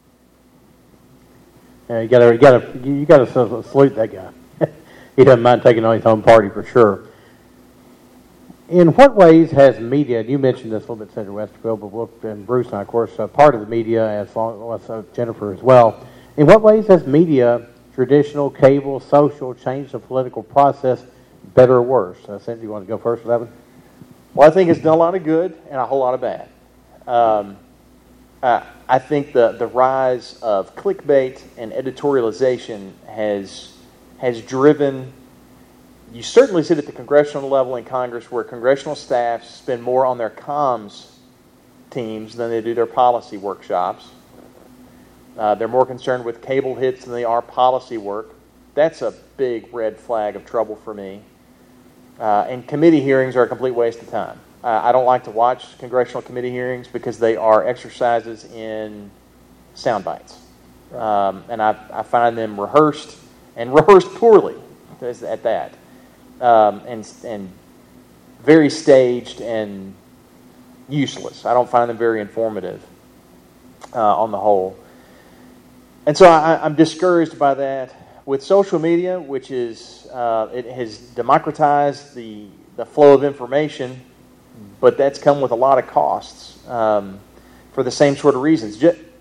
Speaker 3: Yeah, you gotta, you gotta, you gotta salute that guy. He doesn't mind taking on his own party for sure. In what ways has media, and you mentioned this a little bit, Senator Westerville, but we'll, and Bruce and I, of course, uh, part of the media, as long as uh, Jennifer as well. In what ways has media, traditional, cable, social, changed the political process, better or worse? Uh, Senator, you want to go first with that one?
Speaker 1: Well, I think it's done a lot of good and a whole lot of bad. Um, uh, I think the, the rise of clickbait and editorialization has has driven. You certainly see it at the congressional level in Congress where congressional staffs spend more on their comms teams than they do their policy workshops. Uh, they're more concerned with cable hits than they are policy work. That's a big red flag of trouble for me. Uh, and committee hearings are a complete waste of time. Uh, I don't like to watch congressional committee hearings because they are exercises in sound bites. Um, and I, I find them rehearsed and rehearsed poorly at that. Um, and and very staged and useless. I don't find them very informative uh, on the whole. And so I, I'm discouraged by that. With social media, which is, uh, it has democratized the, the flow of information, but that's come with a lot of costs um, for the same sort of reasons. Just,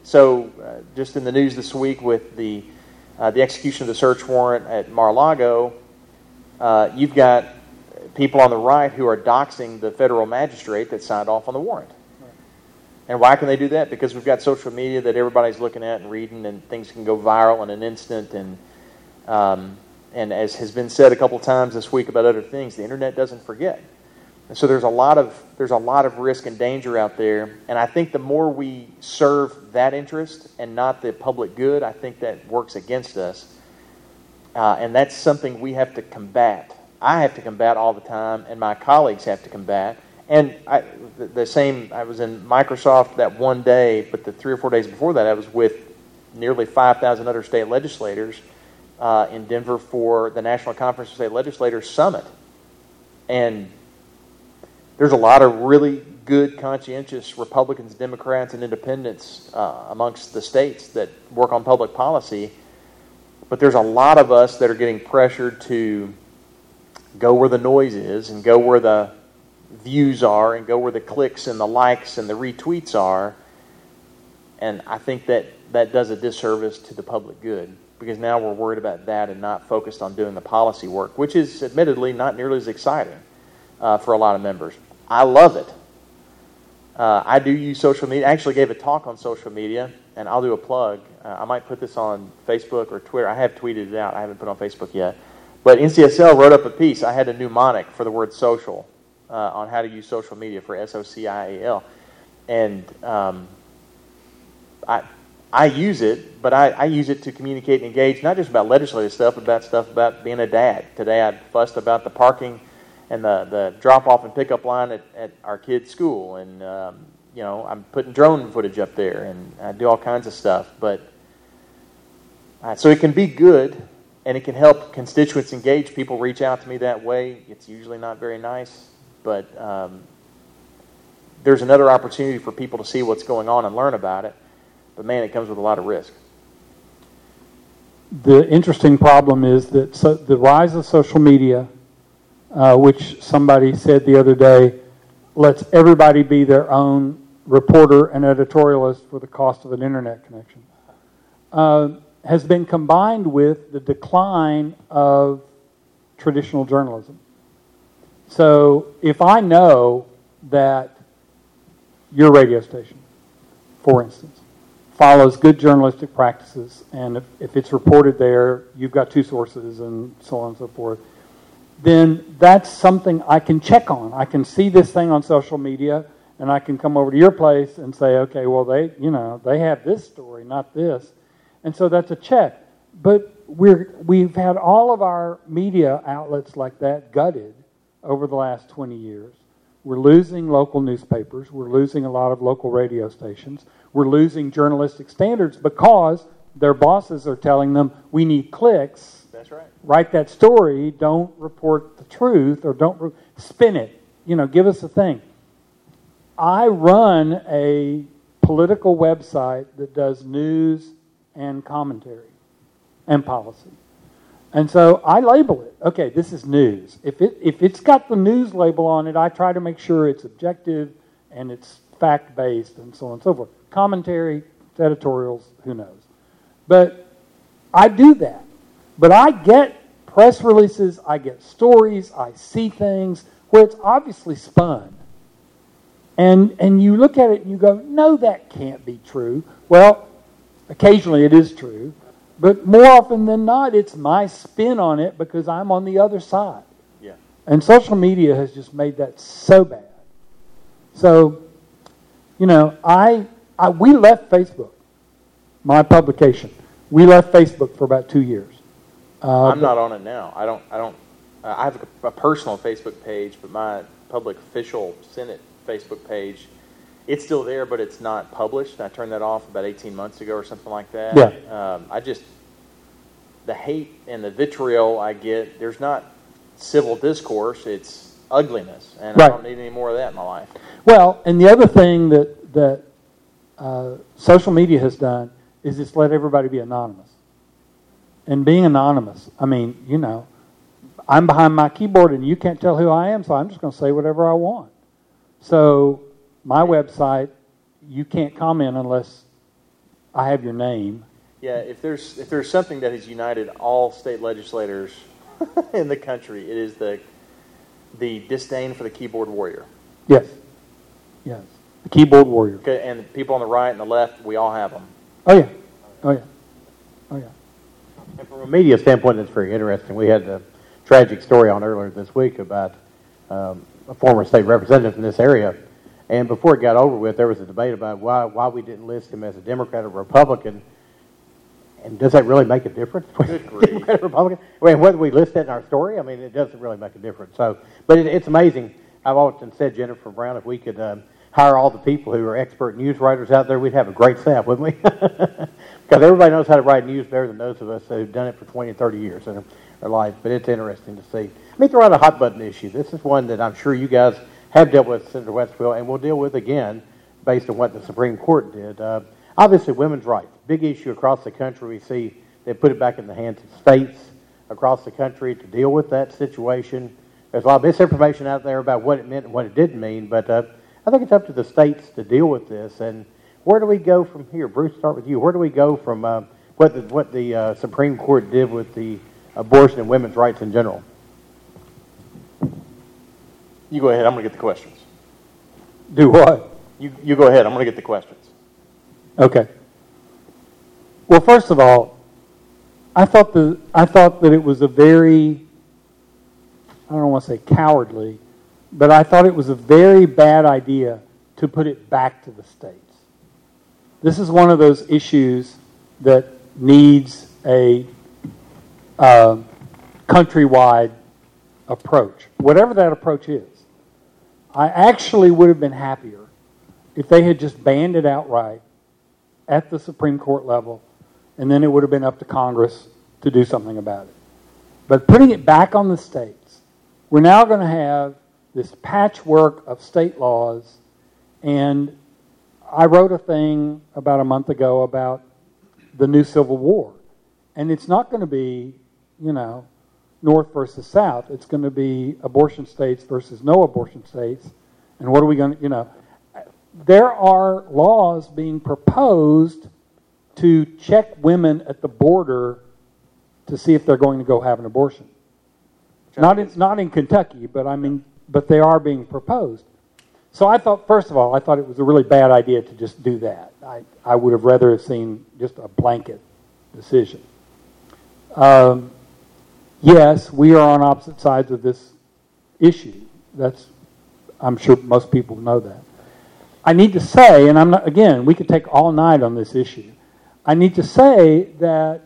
Speaker 1: so, uh, just in the news this week with the uh, the execution of the search warrant at Mar-a-Lago, uh, you've got people on the right who are doxing the federal magistrate that signed off on the warrant. Right. And why can they do that? Because we've got social media that everybody's looking at and reading, and things can go viral in an instant. And um, and as has been said a couple times this week about other things, the internet doesn't forget. And so there's a lot of there's a lot of risk and danger out there. And I think the more we serve that interest and not the public good, I think that works against us. Uh, and that's something we have to combat. I have to combat all the time, and my colleagues have to combat. And I, the, the same, I was in Microsoft that one day, but the three or four days before that, I was with nearly five thousand other state legislators uh, in Denver for the National Conference of State Legislators Summit. And there's a lot of really good, conscientious Republicans, Democrats, and independents uh, amongst the states that work on public policy. But there's a lot of us that are getting pressured to go where the noise is and go where the views are and go where the clicks and the likes and the retweets are. And I think that that does a disservice to the public good, because now we're worried about that and not focused on doing the policy work, which is admittedly not nearly as exciting uh, for a lot of members. I love it. Uh, I do use social media. I actually gave a talk on social media, and I'll do a plug. Uh, I might put this on Facebook or Twitter. I have tweeted it out. I haven't put it on Facebook yet. But N C S L wrote up a piece. I had a mnemonic for the word social uh, on how to use social media for S O C I A L. And um, I I use it, but I, I use it to communicate and engage, not just about legislative stuff, but about stuff about being a dad. Today I fussed about the parking and the, the drop-off and pickup line at, at our kids' school. And, um, you know, I'm putting drone footage up there, and I do all kinds of stuff. But uh, so it can be good, and it can help constituents engage. People reach out to me that way. It's usually not very nice, but um, there's another opportunity for people to see what's going on and learn about it. But, man, it comes with a lot of risk.
Speaker 2: The interesting problem is that so the rise of social media, uh, which somebody said the other day, lets everybody be their own reporter and editorialist for the cost of an internet connection, uh, has been combined with the decline of traditional journalism. So if I know that your radio station, for instance, follows good journalistic practices, and if, if it's reported there, you've got two sources and so on and so forth, then that's something I can check on. I can see this thing on social media, and I can come over to your place and say, okay, well, they, you know, they have this story, not this. And so that's a check. But we're, we've had all of our media outlets like that gutted over the last twenty years. We're losing local newspapers. We're losing a lot of local radio stations. We're losing journalistic standards because their bosses are telling them, we need clicks.
Speaker 1: That's right.
Speaker 2: Write that story. Don't report the truth, or don't re- spin it. You know, give us a thing. I run a political website that does news and commentary and policy. And so I label it. Okay, this is news. If it if it's got the news label on it, I try to make sure it's objective and it's fact-based and so on and so forth. Commentary, editorials, who knows. But I do that. But I get press releases, I get stories, I see things where it's obviously spun. And and you look at it and you go, no, that can't be true. Well, occasionally it is true. But more often than not, it's my spin on it because I'm on the other side.
Speaker 1: Yeah.
Speaker 2: And social media has just made that so bad. So, you know, I, I we left Facebook, my publication. We left Facebook for about two years. Uh,
Speaker 1: I'm not on it now. I don't. I don't. Uh, I have a, a personal Facebook page, but my public official Senate Facebook page, it's still there, but it's not published. I turned that off about eighteen months ago or something like that.
Speaker 2: Yeah.
Speaker 1: Um, I just, the hate and the vitriol I get, there's not civil discourse, it's ugliness. And
Speaker 2: right.
Speaker 1: I don't need any more of that in my life.
Speaker 2: Well, and the other thing that, that uh, social media has done is it's let everybody be anonymous. And being anonymous, I mean, you know, I'm behind my keyboard and you can't tell who I am, so I'm just going to say whatever I want. So my website, you can't comment unless I have your name.
Speaker 1: Yeah, if there's if there's something that has united all state legislators in the country, it is the the disdain for the keyboard warrior.
Speaker 2: Yes, yes, the keyboard warrior.
Speaker 1: Okay, and the people on the right and the left, we all have them.
Speaker 2: Oh yeah, oh yeah, oh yeah.
Speaker 3: And from a media standpoint, it's very interesting. We had a tragic story on earlier this week about um, a former state representative in this area, and before it got over with, there was a debate about why why we didn't list him as a Democrat or Republican. And does that really make a difference? Democrat, Republican? I mean, whether we list that in our story, I mean, it doesn't really make a difference. So, but it, it's amazing. I've often said, Jennifer Brown, if we could um, hire all the people who are expert news writers out there, we'd have a great staff, wouldn't we? Because everybody knows how to write news better than those of us who've done it for twenty, thirty years in our life. But it's interesting to see. Let me throw out a hot button issue. This is one that I'm sure you guys have dealt with, Senator Westfield, and will deal with again based on what the Supreme Court did. Uh, Obviously, women's rights, big issue across the country. We see they put it back in the hands of states across the country to deal with that situation. There's a lot of misinformation out there about what it meant and what it didn't mean, but uh, I think it's up to the states to deal with this. And where do we go from here? Bruce, start with you. Where do we go from uh, what the, what the uh, Supreme Court did with the abortion and women's rights in general?
Speaker 1: You go ahead. I'm going to get the questions.
Speaker 2: Do what?
Speaker 1: You you go ahead. I'm going to get the questions.
Speaker 2: Okay. Well, first of all, I thought the I thought that it was a very, I don't want to say cowardly, but I thought it was a very bad idea to put it back to the states. This is one of those issues that needs a uh, countrywide approach, whatever that approach is. I actually would have been happier if they had just banned it outright at the Supreme Court level, and then it would have been up to Congress to do something about it. But putting it back on the states, we're now going to have this patchwork of state laws, and I wrote a thing about a month ago about the new Civil War, and it's not going to be, you know, North versus South. It's going to be abortion states versus no abortion states, and what are we going to, you know, there are laws being proposed to check women at the border to see if they're going to go have an abortion. Not in, not in Kentucky, but I mean, but they are being proposed. So I thought, first of all, I thought it was a really bad idea to just do that. I, I would have rather have seen just a blanket decision. Um, yes, we are on opposite sides of this issue. That's, I'm sure most people know that. I need to say, and I'm not, again, we could take all night on this issue. I need to say that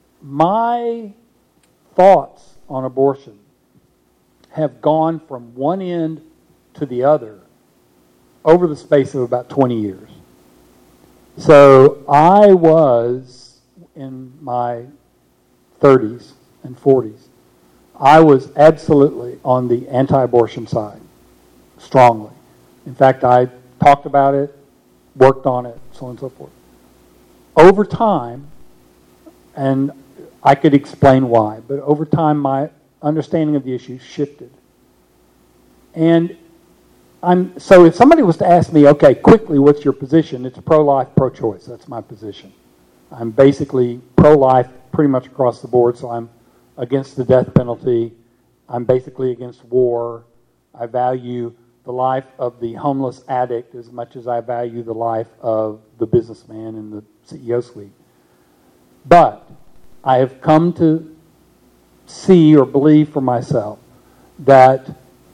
Speaker 2: my thoughts on abortion have gone from one end to the other over the space of about twenty years. So I was in my thirties and forties. I was absolutely on the anti-abortion side, strongly. In fact, I talked about it, worked on it, so on and so forth. Over time, and I could explain why, but over time my understanding of the issue shifted. And I'm so if somebody was to ask me, okay, quickly, what's your position? It's pro-life, pro-choice. That's my position. I'm basically pro-life pretty much across the board, so I'm against the death penalty. I'm basically against war. I value the life of the homeless addict as much as I value the life of the businessman in the C E O suite. But I have come to see or believe for myself that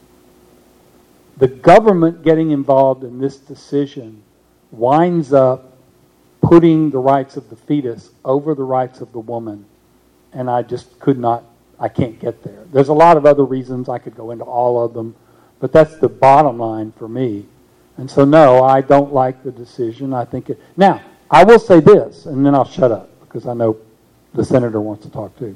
Speaker 2: the government getting involved in this decision winds up putting the rights of the fetus over the rights of the woman, and I just could not, I can't get there. There's a lot of other reasons, I could go into all of them, but that's the bottom line for me. And so, no, I don't like the decision. I think it... Now, I will say this, and then I'll shut up, because I know the senator wants to talk too.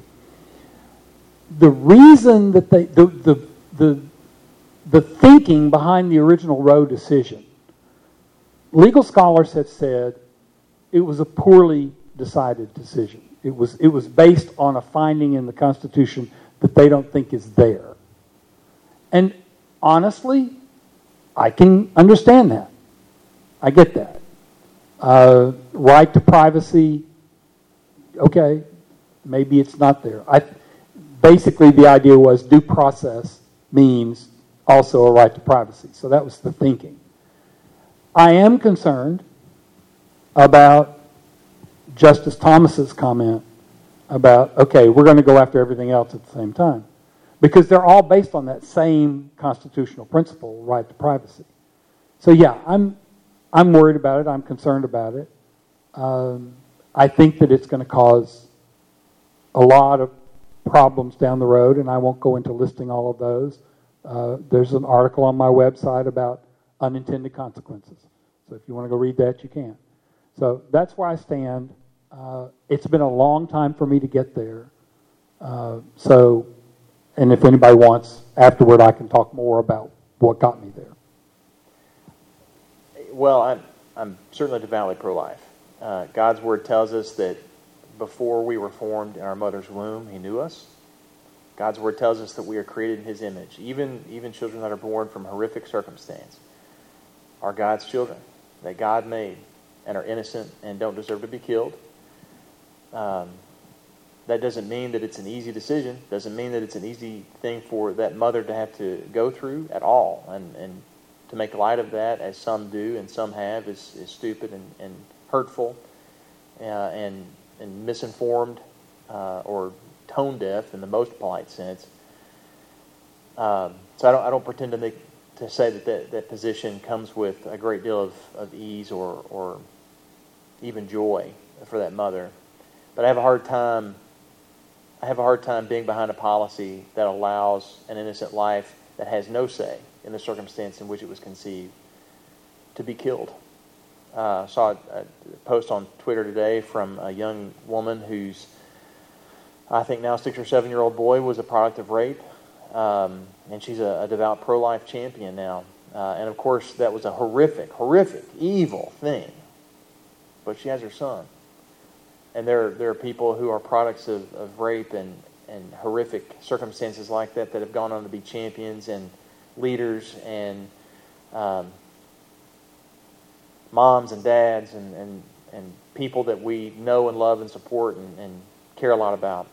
Speaker 2: The reason that they... The, the, the, the thinking behind the original Roe decision, legal scholars have said it was a poorly decided decision. It was, it was based on a finding in the Constitution that they don't think is there. And honestly, I can understand that. I get that. Uh, right to privacy, okay, maybe it's not there. I, basically, the idea was due process means also a right to privacy. So that was the thinking. I am concerned about Justice Thomas's comment about, okay, we're going to go after everything else at the same time. Because they're all based on that same constitutional principle, right to privacy. So yeah, I'm I'm worried about it. I'm concerned about it. Um, I think that it's going to cause a lot of problems down the road, and I won't go into listing all of those. Uh, there's an article on my website about unintended consequences. So if you want to go read that, you can. So that's where I stand. Uh, it's been a long time for me to get there. Uh, so, and if anybody wants, afterward I can talk more about what got me there.
Speaker 1: Well, I'm, I'm certainly devoutly pro-life. Uh, God's Word tells us that before we were formed in our mother's womb, He knew us. God's Word tells us that we are created in His image. Even, even children that are born from horrific circumstance are God's children that God made and are innocent and don't deserve to be killed. Um, that doesn't mean that it's an easy decision. Doesn't mean that it's an easy thing for that mother to have to go through at all. And, and to make light of that, as some do and some have, is, is stupid and, and hurtful uh, and, and misinformed uh, or tone deaf in the most polite sense. Um, so I don't, I don't pretend to make to say that, that that position comes with a great deal of, of ease or, or even joy for that mother. But I have a hard time I have a hard time being behind a policy that allows an innocent life that has no say in the circumstance in which it was conceived to be killed. Uh, I saw a, a post on Twitter today from a young woman whose, I think now six or seven year old boy was a product of rape, um, and she's a, a devout pro-life champion now. Uh, and of course, that was a horrific, horrific, evil thing. But she has her son. And there, there are people who are products of, of rape and, and horrific circumstances like that that have gone on to be champions and leaders and um, moms and dads and, and, and people that we know and love and support and, and care a lot about.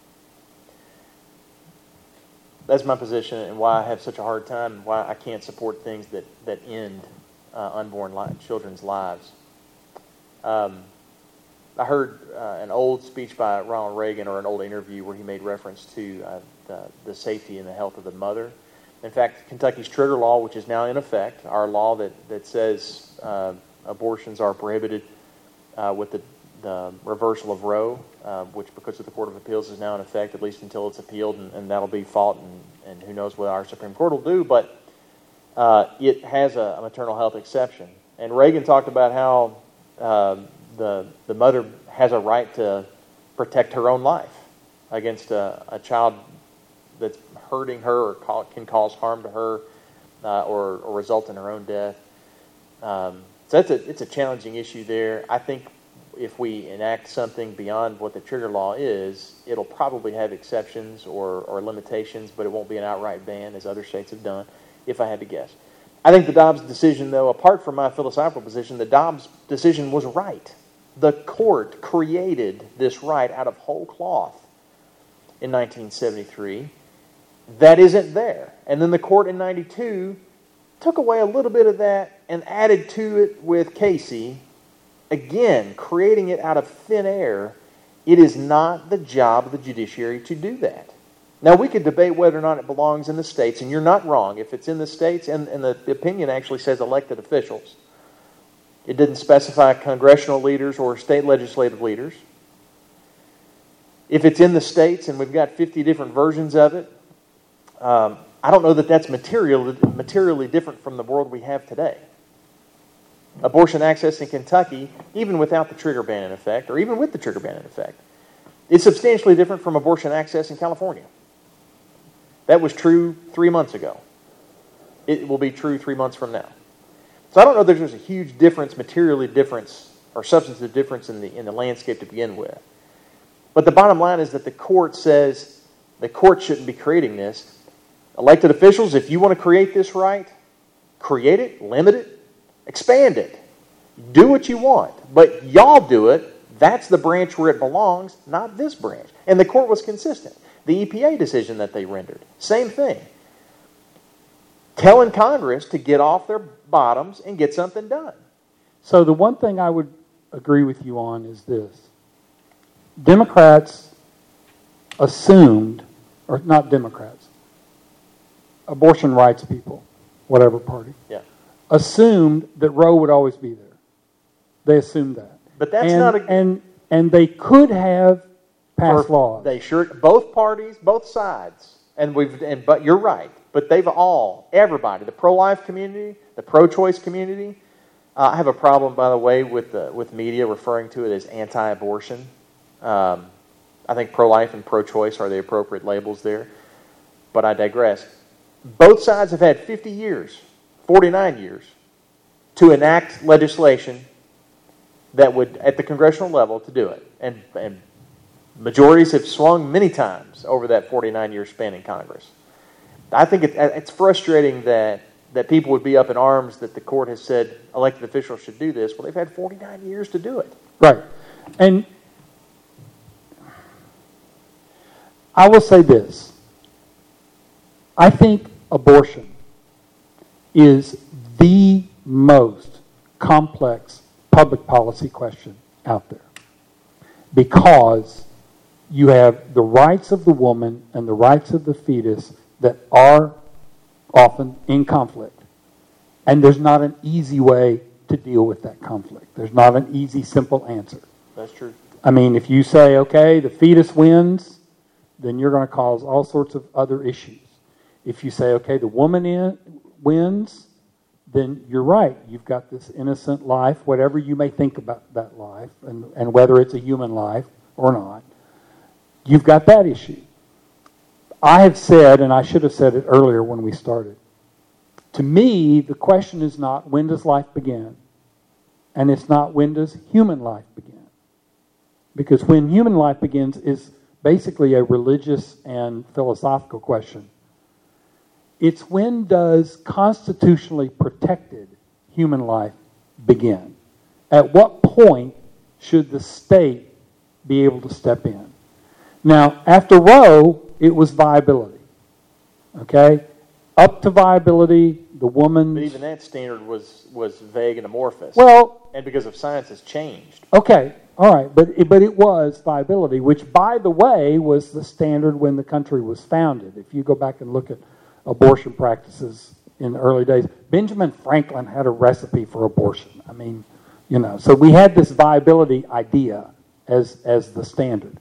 Speaker 1: That's my position and why I have such a hard time and why I can't support things that, that end uh, unborn li- children's lives. Um, I heard uh, an old speech by Ronald Reagan or an old interview where he made reference to uh, the, the safety and the health of the mother. In fact, Kentucky's trigger law, which is now in effect, our law that, that says uh, abortions are prohibited uh, with the, the reversal of Roe, uh, which because of the Court of Appeals is now in effect, at least until it's appealed, and, and that'll be fought, and, and who knows what our Supreme Court will do, but uh, it has a, a maternal health exception. And Reagan talked about how uh, the, the mother has a right to protect her own life against a, a child that's hurting her or call, can cause harm to her uh, or, or result in her own death. Um, so that's a, it's a challenging issue there. I think if we enact something beyond what the trigger law is, it'll probably have exceptions or, or limitations, but it won't be an outright ban as other states have done, if I had to guess. I think the Dobbs decision, though, apart from my philosophical position, the Dobbs decision was right. The court created this right out of whole cloth in nineteen seventy-three. That isn't there. And then the court in ninety-two took away a little bit of that and added to it with Casey, again, creating it out of thin air. It is not the job of the judiciary to do that. Now, we could debate whether or not it belongs in the states, and you're not wrong. If it's in the states, and, and the opinion actually says elected officials, it didn't specify congressional leaders or state legislative leaders. If it's in the states, and we've got fifty different versions of it, um, I don't know that that's material, materially different from the world we have today. Abortion access in Kentucky, even without the trigger ban in effect, or even with the trigger ban in effect, is substantially different from abortion access in California. That was true three months ago. It will be true three months from now. So I don't know that there's a huge difference, materially difference, or substantive difference in the in the landscape to begin with. But the bottom line is that the court says the court shouldn't be creating this. Elected officials, if you want to create this right, create it, limit it, expand it. Do what you want, but y'all do it. That's the branch where it belongs, not this branch. And the court was consistent. The E P A decision that they rendered, same thing. Telling Congress to get off their bottoms and get something done.
Speaker 2: So the one thing I would agree with you on is this. Democrats assumed, or not Democrats, abortion rights people, whatever party,
Speaker 1: yeah.
Speaker 2: assumed that Roe would always be there. They assumed that.
Speaker 1: But that's
Speaker 2: and,
Speaker 1: not a...
Speaker 2: And, and they could have passed
Speaker 1: or,
Speaker 2: laws.
Speaker 1: They sure... Both parties, both sides. And we've... And, but you're right. But they've all, everybody, the pro-life community, the pro-choice community. Uh, I have a problem, by the way, with the, with media referring to it as anti-abortion. Um, I think pro-life and pro-choice are the appropriate labels there. But I digress. Both sides have had fifty years, forty-nine years, to enact legislation that would, at the congressional level, to do it. And, and majorities have swung many times over that forty-nine-year span in Congress. I think it, it's frustrating that, that people would be up in arms that the court has said elected officials should do this. Well, they've had forty-nine years to do it.
Speaker 2: Right. And I will say this. I think abortion is the most complex public policy question out there because you have the rights of the woman and the rights of the fetus that are often in conflict. And there's not an easy way to deal with that conflict. There's not an easy, simple answer.
Speaker 1: That's true.
Speaker 2: I mean, if you say, okay, the fetus wins, then you're going to cause all sorts of other issues. If you say, okay, the woman in, wins, then you're right. You've got this innocent life, whatever you may think about that life, and, and whether it's a human life or not, you've got that issue. I have said, and I should have said it earlier when we started, to me, the question is not when does life begin, and it's not when does human life begin. Because when human life begins is basically a religious and philosophical question. It's when does constitutionally protected human life begin? At what point should the state be able to step in? Now, after Roe, it was viability. Okay? Up to viability, the woman...
Speaker 1: But even that standard was, was vague and amorphous.
Speaker 2: Well...
Speaker 1: And because of science has changed.
Speaker 2: Okay, all right, but it, but it was viability, which, by the way, was the standard when the country was founded. If you go back and look at abortion practices in the early days, Benjamin Franklin had a recipe for abortion. I mean, you know, so we had this viability idea as as the standard.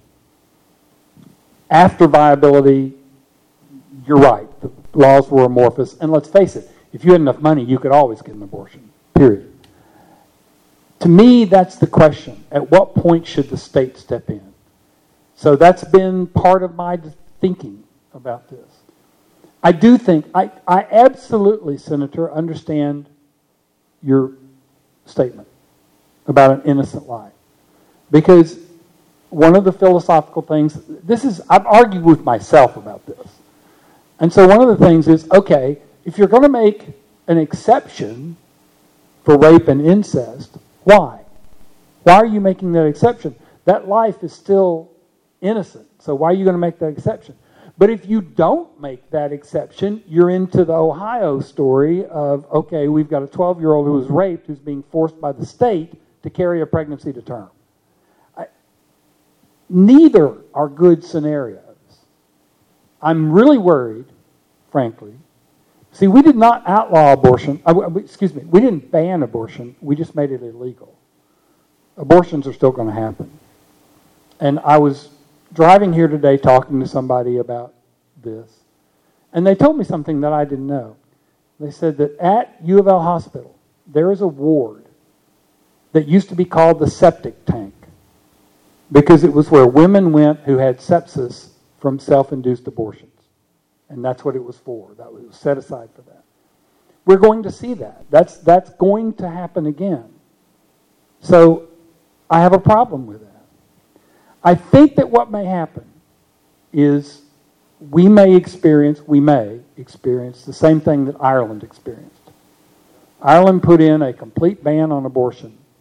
Speaker 2: After viability, you're right, the laws were amorphous, and let's face it, if you had enough money, you could always get an abortion, period. To me, that's the question. At what point should the state step in? So that's been part of my thinking about this. I do think, I, I absolutely, Senator, understand your statement about an innocent life. Because one of the philosophical things, this is, I've argued with myself about this. And so one of the things is, okay, if you're going to make an exception for rape and incest, why? Why are you making that exception? That life is still innocent, so why are you going to make that exception? But if you don't make that exception, you're into the Ohio story of, okay, we've got a twelve-year-old who was raped who's being forced by the state to carry a pregnancy to term. I, neither are good scenarios. I'm really worried, frankly. See, we did not outlaw abortion. Uh, excuse me, we didn't ban abortion. We just made it illegal. Abortions are still going to happen. And I was driving here today talking to somebody about this, and they told me something that I didn't know. They said that at U of L Hospital, there is a ward that used to be called the septic tank because it was where women went who had sepsis from self-induced abortions. And that's what it was for. That was set aside for that. We're going to see that. That's, that's going to happen again. So I have a problem with that. I think that what may happen is we may experience, we may experience the same thing that Ireland experienced. Ireland put in a complete ban on abortion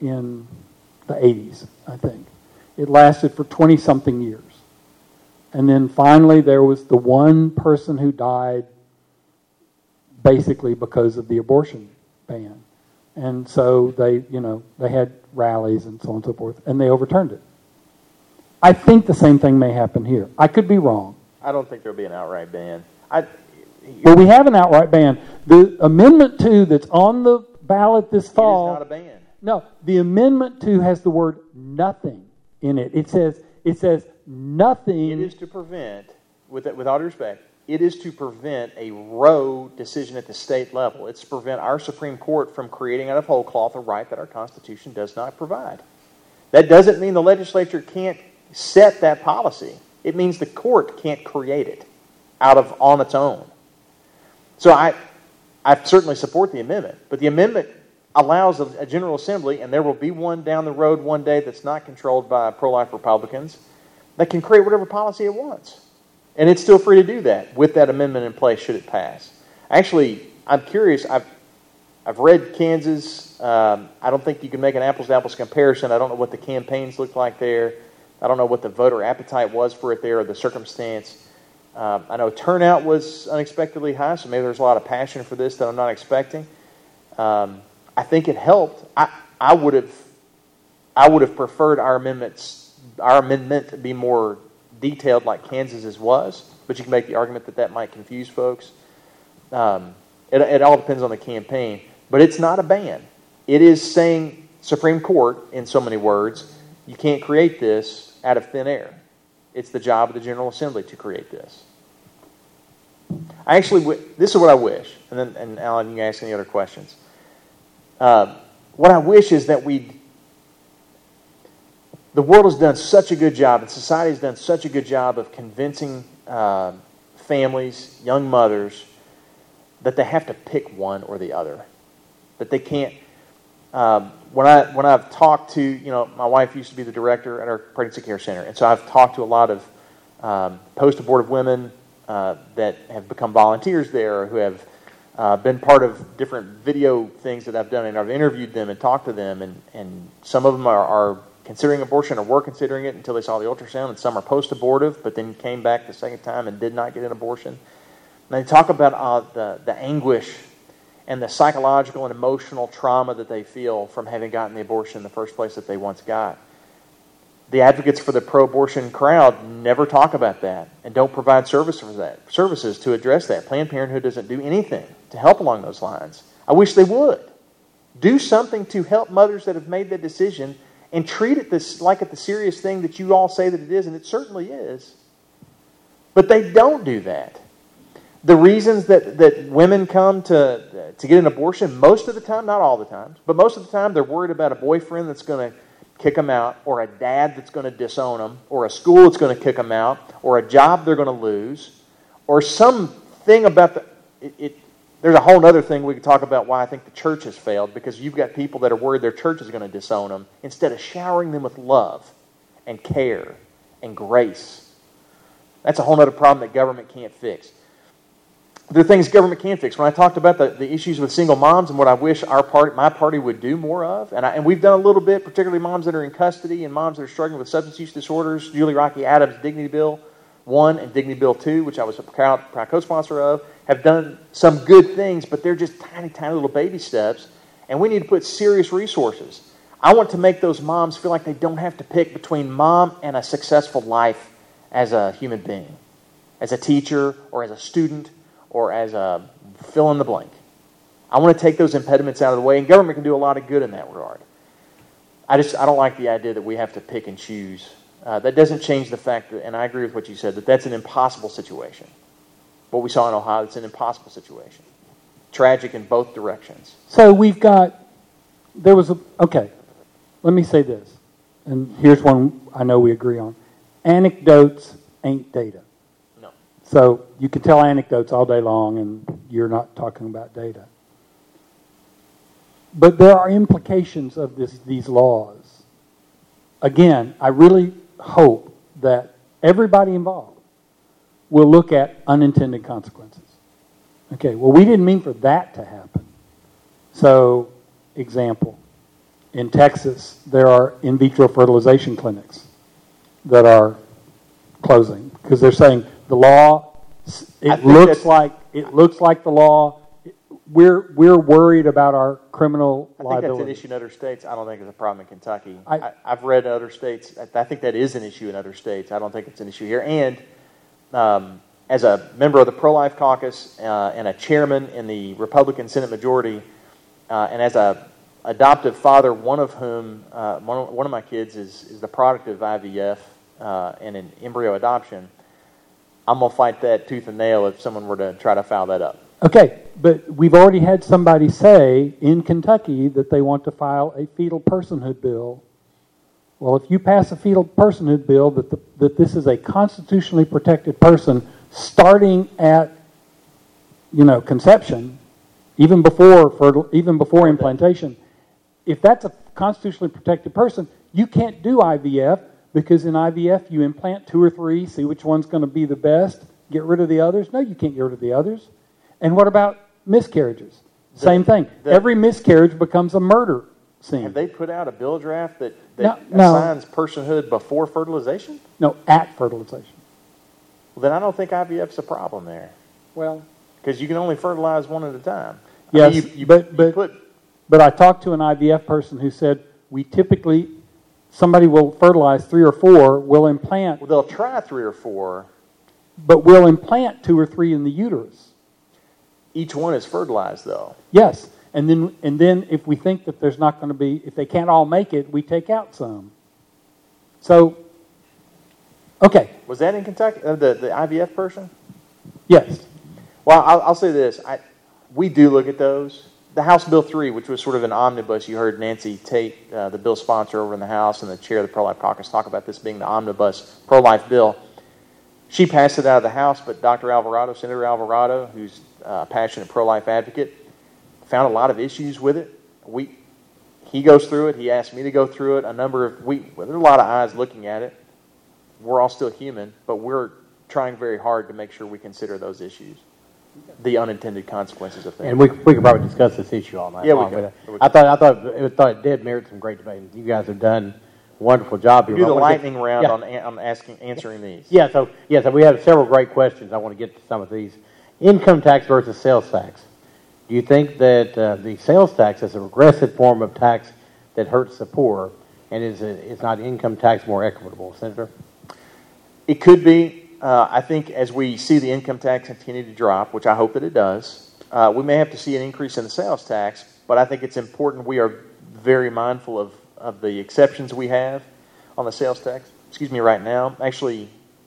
Speaker 2: in the eighties, I think. It lasted for twenty-something years. And then finally there was the one person who died basically because of the abortion ban. And so they, you know, they had rallies and so on and so forth, and they overturned it. I think the same thing may happen here. I could be wrong.
Speaker 1: I don't think there'll be an outright ban. I,
Speaker 2: Well, we have an outright ban. The Amendment two that's on the ballot this fall...
Speaker 1: It is not a ban.
Speaker 2: No, the Amendment two has the word nothing in it. It says, it says nothing...
Speaker 1: It is to prevent, with, with all due respect, it is to prevent a Roe decision at the state level. It's to prevent our Supreme Court from creating out of whole cloth a right that our Constitution does not provide. That doesn't mean the legislature can't set that policy. It means the court can't create it out of on its own. So I, I certainly support the amendment, but the amendment allows a, a General Assembly, and there will be one down the road one day that's not controlled by pro-life Republicans, that can create whatever policy it wants. And it's still free to do that with that amendment in place should it pass. Actually, I'm curious, I've, I've read Kansas. Um, I don't think you can make an apples-to-apples comparison. I don't know what the campaigns looked like there. I don't know what the voter appetite was for it there or the circumstance. Uh, I know turnout was unexpectedly high, so maybe there's a lot of passion for this that I'm not expecting. Um, I think it helped. I, I would have, I would have preferred our amendments, our amendment to be more detailed, like Kansas's was. But you can make the argument that that might confuse folks. Um, it, it all depends on the campaign, but it's not a ban. It is saying, Supreme Court, in so many words, you can't create this out of thin air. It's the job of the General Assembly to create this. I actually, this is what I wish, and then, and Alan, you can ask any other questions. Uh, what I wish is that we, the world has done such a good job, and society has done such a good job of convincing uh, families, young mothers, that they have to pick one or the other. That they can't. Um, when I when I've talked to, you know, my wife used to be the director at our pregnancy care center, and so I've talked to a lot of um, post-abortive women uh, that have become volunteers there, or who have uh, been part of different video things that I've done, and I've interviewed them and talked to them, and, and some of them are, are considering abortion or were considering it until they saw the ultrasound, and some are post-abortive, but then came back the second time and did not get an abortion. And they talk about uh, the the anguish and the psychological and emotional trauma that they feel from having gotten the abortion in the first place that they once got. The advocates for the pro-abortion crowd never talk about that and don't provide service for that, services to address that. Planned Parenthood doesn't do anything to help along those lines. I wish they would. Do something to help mothers that have made that decision and treat it this like it's the serious thing that you all say that it is, and it certainly is. But they don't do that. The reasons that, that women come to to get an abortion, most of the time, not all the time, but most of the time they're worried about a boyfriend that's going to kick them out, or a dad that's going to disown them, or a school that's going to kick them out, or a job they're going to lose, or something about the... It, it, there's a whole other thing we could talk about why I think the church has failed, because you've got people that are worried their church is going to disown them instead of showering them with love and care and grace. That's a whole other problem that government can't fix. There are things government can fix. When I talked about the, the issues with single moms and what I wish our party, my party would do more of, and, I, and we've done a little bit, particularly moms that are in custody and moms that are struggling with substance use disorders. Julie Rocky Adams' Dignity Bill one and Dignity Bill two, which I was a proud, proud co-sponsor of, have done some good things, but they're just tiny, tiny little baby steps, and we need to put serious resources. I want to make those moms feel like they don't have to pick between mom and a successful life as a human being, as a teacher or as a student, or as a fill in the blank. I want to take those impediments out of the way, and government can do a lot of good in that regard. I just I don't like the idea that we have to pick and choose. Uh, that doesn't change the fact that, and I agree with what you said, that that's an impossible situation. What we saw in Ohio, it's an impossible situation. Tragic in both directions.
Speaker 2: So we've got, there was a, okay, let me say this, and here's one I know we agree on. Anecdotes ain't data. So you can tell anecdotes all day long, and you're not talking about data. But there are implications of this, these laws. Again, I really hope that everybody involved will look at unintended consequences. Okay, well, we didn't mean for that to happen. So, example, in Texas, there are in vitro fertilization clinics that are closing because they're saying the law, it looks like it looks like the law. We're we're worried about our criminal
Speaker 1: I think
Speaker 2: liability.
Speaker 1: that's an issue in other states. I don't think it's a problem in Kentucky.
Speaker 2: I-
Speaker 1: I, I've read other states. I, I think that is an issue in other states. I don't think it's an issue here. And um, as a member of the Pro-Life Caucus uh, and a chairman in the Republican Senate Majority, uh, and as a adoptive father, one of whom, uh, one, of, one of my kids is, is the product of I V F uh, and an embryo adoption, I'm going to fight that tooth and nail if someone were to try to foul that up.
Speaker 2: Okay, but we've already had somebody say in Kentucky that they want to file a fetal personhood bill. Well, if you pass a fetal personhood bill that the, that this is a constitutionally protected person starting at, you know, conception, even before fertil, even before implantation, if that's a constitutionally protected person, you can't do I V F because in I V F you implant two or three, see which one's going to be the best, get rid of the others. No, you can't get rid of the others. And what about miscarriages? Same thing.
Speaker 1: the-
Speaker 2: Every miscarriage becomes a murder scene.
Speaker 1: Have they put out a bill draft that, that
Speaker 2: No, no.
Speaker 1: assigns personhood before fertilization?
Speaker 2: No, at fertilization.
Speaker 1: Well, then I don't think I V F's a problem there.
Speaker 2: Well,
Speaker 1: Because you can only fertilize one at a time. I
Speaker 2: yes,
Speaker 1: mean, you, you,
Speaker 2: but,
Speaker 1: you
Speaker 2: but,
Speaker 1: put,
Speaker 2: but I talked to an I V F person who said we typically, somebody will fertilize three or four, will implant,
Speaker 1: well, they'll try three or four.
Speaker 2: but will implant two or three in the uterus.
Speaker 1: Each one is fertilized, though.
Speaker 2: Yes, and then and then if we think that there's not going to be, if they can't all make it, we take out some. So, okay,
Speaker 1: Was that in Kentucky? Uh, the the I V F person?
Speaker 2: yes,
Speaker 1: Well, I'll, I'll say this: I, we do look at those. The House Bill three, which was sort of an omnibus, you heard Nancy Tate, uh, the bill sponsor over in the House, and the chair of the Pro-Life Caucus talk about this being the omnibus pro-life bill. She passed it out of the House, but Doctor Alvarado, Senator Alvarado, who's a passionate pro-life advocate, found a lot of issues with it. We, he goes through it. He asked me to go through it. A number of we, well, there are a lot of eyes looking at it. We're all still human, but we're trying very hard to make sure we consider those issues, the unintended consequences of things.
Speaker 3: And we, we could probably discuss this issue all night
Speaker 1: Yeah, we
Speaker 3: long.
Speaker 1: could.
Speaker 3: but I thought I thought it, thought it did merit some great debate. You guys have done a wonderful job here.
Speaker 1: Do the
Speaker 3: I wanna get-
Speaker 1: lightning round
Speaker 3: yeah.
Speaker 1: on, an- on asking, answering these.
Speaker 3: Yeah, so yeah, so we have several great questions. I want to get to some of these. Income tax versus sales tax. Do you think that uh, the sales tax is a regressive form of tax that hurts the poor, and is it, is not income tax more equitable, Senator?
Speaker 1: It could be. Uh, I think as we see the income tax continue to drop, which I hope that it does, uh, we may have to see an increase in the sales tax, but I think it's important we are very mindful of, of the exceptions we have on the sales tax. Excuse me, right now. Actually,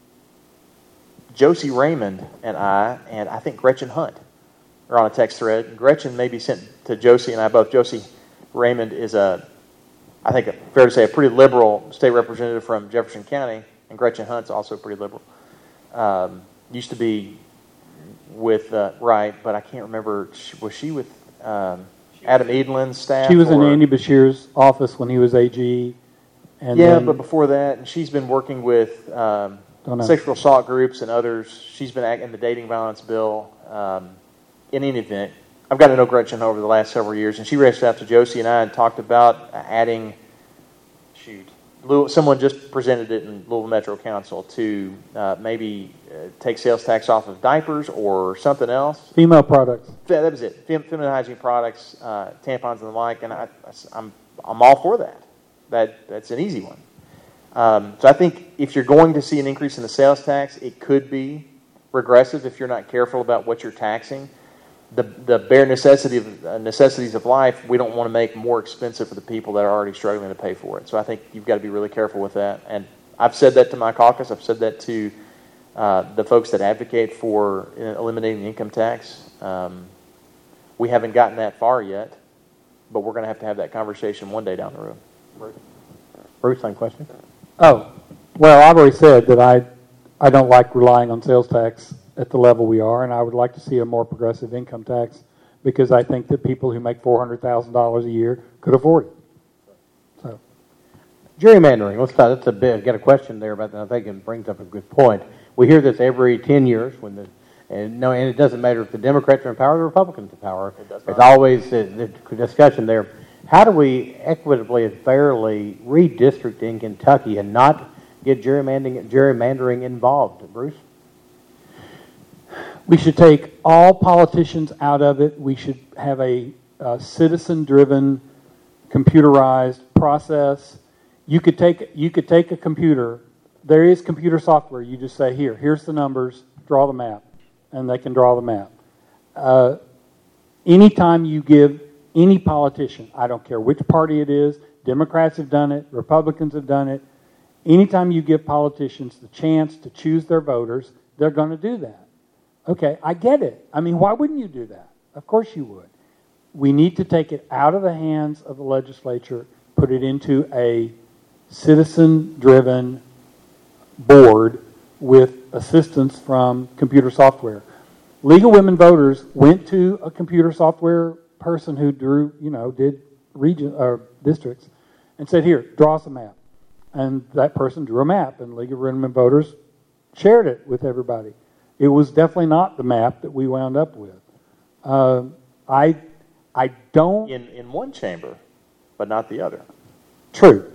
Speaker 1: Josie Raymond and I, and I think Gretchen Hunt, are on a text thread. Gretchen may be sent to Josie and I both. Josie Raymond is a, I think, fair to say, a pretty liberal state representative from Jefferson County, and Gretchen Hunt's also pretty liberal. Um, used to be with, uh, right, but I can't remember, was she with um, Adam Edlin's staff?
Speaker 2: she was in
Speaker 1: or-
Speaker 2: Andy Bashir's office when he was A G. And
Speaker 1: yeah,
Speaker 2: then,
Speaker 1: but before that, and she's been working with um,
Speaker 2: Don't know.
Speaker 1: sexual assault groups and others. She's been acting in the dating violence bill. Um, in any event, I've got to know Gretchen over the last several years, and she reached out to Josie and I and talked about adding, shoot, Louis- someone just presented it in Louisville Metro Council to uh, maybe uh, take sales tax off of diapers or something else.
Speaker 2: female products.
Speaker 1: Yeah, that was it. Fem- feminine hygiene products, uh, tampons and the like, and I, I'm I'm all for that. That that's an easy one. Um, so I think if you're going to see an increase in the sales tax, it could be regressive if you're not careful about what you're taxing. The the bare necessity of uh, necessities of life, we don't want to make more expensive for the people that are already struggling to pay for it. So I think you've got to be really careful with that. And I've said that to my caucus. I've said that to uh, the folks that advocate for eliminating the income tax. Um, we haven't gotten that far yet, but we're going to have to have that conversation one day down the road.
Speaker 3: Bruce, same question.
Speaker 2: Oh, well, I've already said that I, I don't like relying on sales tax at the level we are, and I would like to see a more progressive income tax because I think that people who make four hundred thousand dollars a year could afford it. So,
Speaker 3: Gerrymandering. Let's start. That's a bit. I've got a question there about that. I think it brings up a good point. We hear this every ten years when the and no, and it doesn't matter if the Democrats are in power or the Republicans are in power.
Speaker 1: It does
Speaker 3: There's
Speaker 1: not.
Speaker 3: always the, the discussion there. how do we equitably and fairly redistrict in Kentucky and not get gerrymandering, gerrymandering involved, Bruce?
Speaker 2: We should take all politicians out of it. We should have a, a citizen-driven, computerized process. You could take you could take a computer. There is computer software. You just say, here, here's the numbers, draw the map, and they can draw the map. Uh, anytime you give any politician, I don't care which party it is, Democrats have done it, Republicans have done it, anytime you give politicians the chance to choose their voters, they're going to do that. Okay, I get it. I mean, why wouldn't you do that? Of course you would. We need to take it out of the hands of the legislature, put it into a citizen-driven board with assistance from computer software. League of Women Voters went to a computer software person who drew, you know, did region or districts, and said, "Here, draw us a map." And that person drew a map, and League of Women Voters shared it with everybody. It was definitely not the map that we wound up with. Uh, I, I don't
Speaker 1: in in one chamber, but not the other.
Speaker 2: True.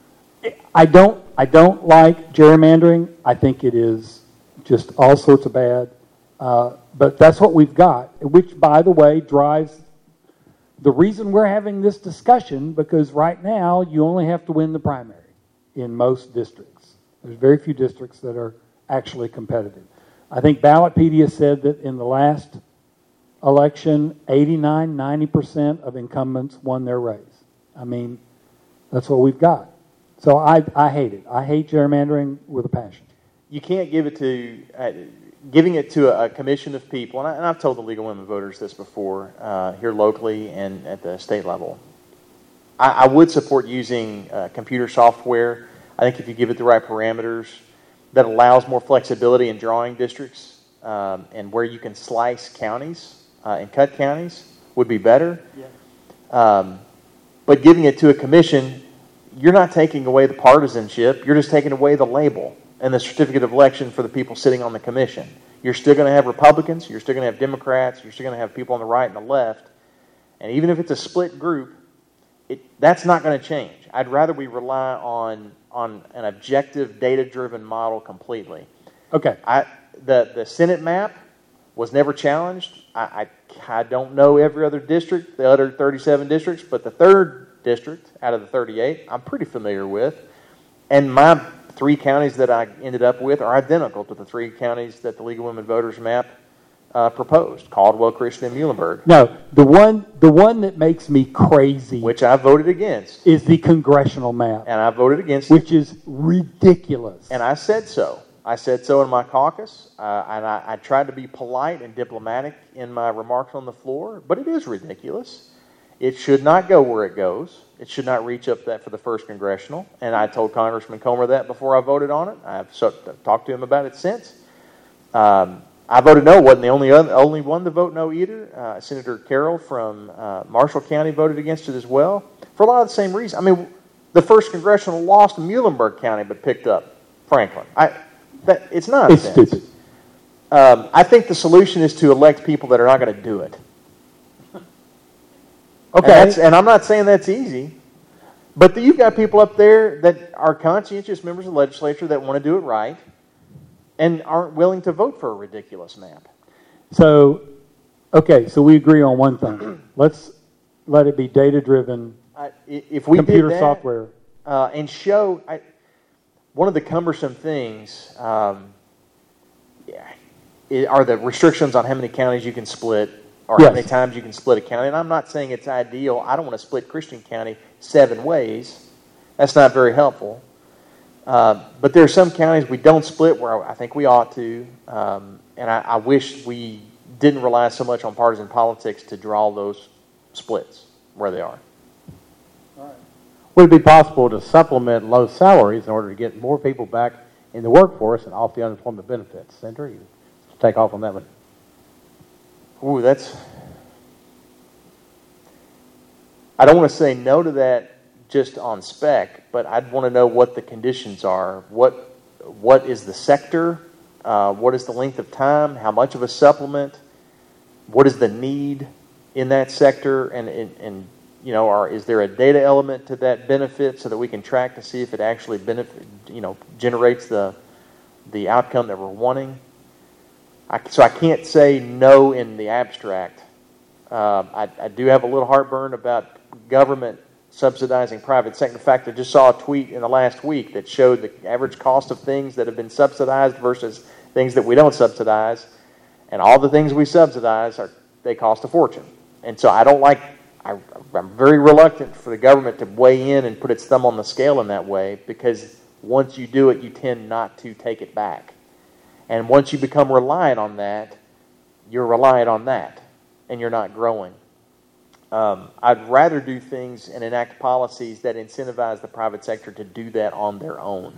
Speaker 2: I don't. I don't like gerrymandering. I think it is just all sorts of bad. Uh, but that's what we've got, which, by the way, drives the reason we're having this discussion, because right now you only have to win the primary in most districts. There's very few districts that are actually competitive. I think Ballotpedia said that in the last election, eighty-nine, ninety percent of incumbents won their race. I mean, that's what we've got. So I, I hate it. I hate gerrymandering with a passion.
Speaker 1: You can't give it to... Uh, Giving it to a, a commission of people, and, I, and I've told the League of Women Voters this before, uh, here locally and at the state level. I, I would support using uh, computer software. I think if you give it the right parameters, that allows more flexibility in drawing districts um, and where you can slice counties uh, and cut counties would be better.
Speaker 2: Yeah.
Speaker 1: Um, but giving it to a commission, you're not taking away the partisanship. You're just taking away the label and the certificate of election for the people sitting on the commission. You're still going to have Republicans, you're still going to have Democrats, you're still going to have people on the right and the left. And even if it's a split group, it, that's not going to change. I'd rather we rely on on an objective, data-driven model completely.
Speaker 2: Okay.
Speaker 1: I the, the Senate map was never challenged. I, I, I don't know every other district, the other thirty-seven districts, but the third district out of the thirty-eight, I'm pretty familiar with. And my three counties that I ended up with are identical to the three counties that the League of Women Voters map uh, proposed: Caldwell, Christian, and Muhlenberg.
Speaker 2: No, the one the one that makes me crazy,
Speaker 1: which I voted against,
Speaker 2: is the congressional map,
Speaker 1: and I voted against
Speaker 2: which
Speaker 1: it.
Speaker 2: is ridiculous.
Speaker 1: And I said so. I said so in my caucus, uh, and I, I tried to be polite and diplomatic in my remarks on the floor, but it is ridiculous. It should not go where it goes. It should not reach up that for the first congressional. And I told Congressman Comer that before I voted on it. I've so, talked to him about it since. Um, I voted no. Wasn't the only only one to vote no either. Uh, Senator Carroll from uh, Marshall County voted against it as well for a lot of the same reasons. I mean, the first congressional lost in Muhlenberg County, but picked up Franklin. I that it's nonsense.
Speaker 2: It's stupid.
Speaker 1: Um, I think the solution is to elect people that are not going to do it.
Speaker 2: Okay,
Speaker 1: and, that's, and I'm not saying that's easy, but the, you've got people up there that are conscientious members of the legislature that want to do it right and aren't willing to vote for a ridiculous map.
Speaker 2: So, okay, so we agree on one thing. Let's let it be data-driven
Speaker 1: I, if we
Speaker 2: computer
Speaker 1: did that,
Speaker 2: software.
Speaker 1: Uh, and show, I, one of the cumbersome things um, yeah, are the restrictions on how many counties you can split, or
Speaker 2: yes.
Speaker 1: how many times you can split a county. And I'm not saying it's ideal. I don't want to split Christian County seven ways. That's not very helpful. Uh, but there are some counties we don't split where I think we ought to. Um, and I, I wish we didn't rely so much on partisan politics to draw those splits where they are.
Speaker 3: All right. Would it be possible to supplement low salaries in order to get more people back in the workforce and off the unemployment benefits? Senator, you take off on that one.
Speaker 1: Ooh, that's... I don't want to say no to that just on spec, but I'd want to know what the conditions are. What What is the sector? Uh, what is the length of time? How much of a supplement? What is the need in that sector? And, and, and you know, or is there a data element to that benefit so that we can track to see if it actually benefit, you know, generates the the outcome that we're wanting? I, so I can't say no in the abstract. Um, I, I do have a little heartburn about government subsidizing private sector. In fact, I just saw a tweet in the last week that showed the average cost of things that have been subsidized versus things that we don't subsidize, and all the things we subsidize are they cost a fortune. And so I don't like. I, I'm very reluctant for the government to weigh in and put its thumb on the scale in that way, because once you do it, you tend not to take it back. And once you become reliant on that, you're reliant on that, and you're not growing. Um, I'd rather do things and enact policies that incentivize the private sector to do that on their own.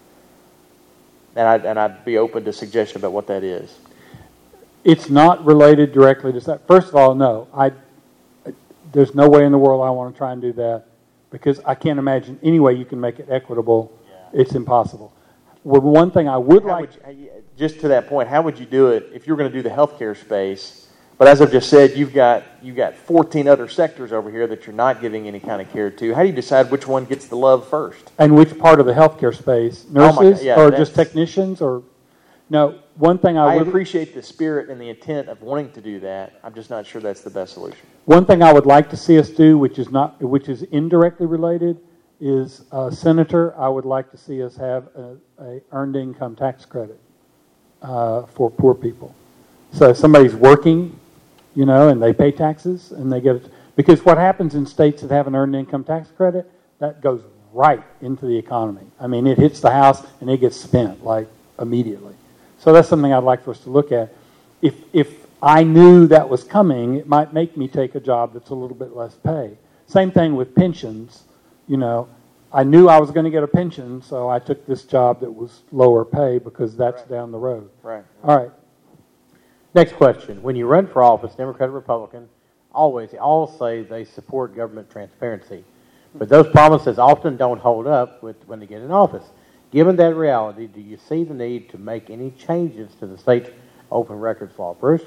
Speaker 1: And I'd, and I'd be open to suggestion about what that is.
Speaker 2: It's not related directly to that. First of all, no. I, there's no way in the world I want to try and do that, because I can't imagine any way you can make it equitable. Yeah. It's impossible. Well, one thing I would
Speaker 1: how
Speaker 2: like...
Speaker 1: Would you, just to that point, how would you do it if you were going to do the healthcare space? But as I've just said, you've got you've got fourteen other sectors over here that you're not giving any kind of care to. How do you decide which one gets the love first?
Speaker 2: And which part of the healthcare space? Nurses, oh yeah, or just technicians? Or no? One thing I,
Speaker 1: I
Speaker 2: would...
Speaker 1: appreciate the spirit and the intent of wanting to do that. I'm just not sure that's the best solution.
Speaker 2: One thing I would like to see us do, which is not, which is indirectly related, is uh, Senator. I would like to see us have a, a earned income tax credit uh, for poor people. So if somebody's working, you know, and they pay taxes, and they get it. Because what happens in states that have an earned income tax credit, that goes right into the economy. I mean, it hits the house, and it gets spent, like, immediately. So that's something I'd like for us to look at. If if I knew that was coming, it might make me take a job that's a little bit less pay. Same thing with pensions. You know, I knew I was going to get a pension, so I took this job that was lower pay because that's right down the road.
Speaker 1: Right.
Speaker 2: All right.
Speaker 3: Next question. When you run for office, Democrat or Republican, always, all say they support government transparency. But those promises often don't hold up with, when they get in office. Given that reality, do you see the need to make any changes to the state's open records law? Bruce?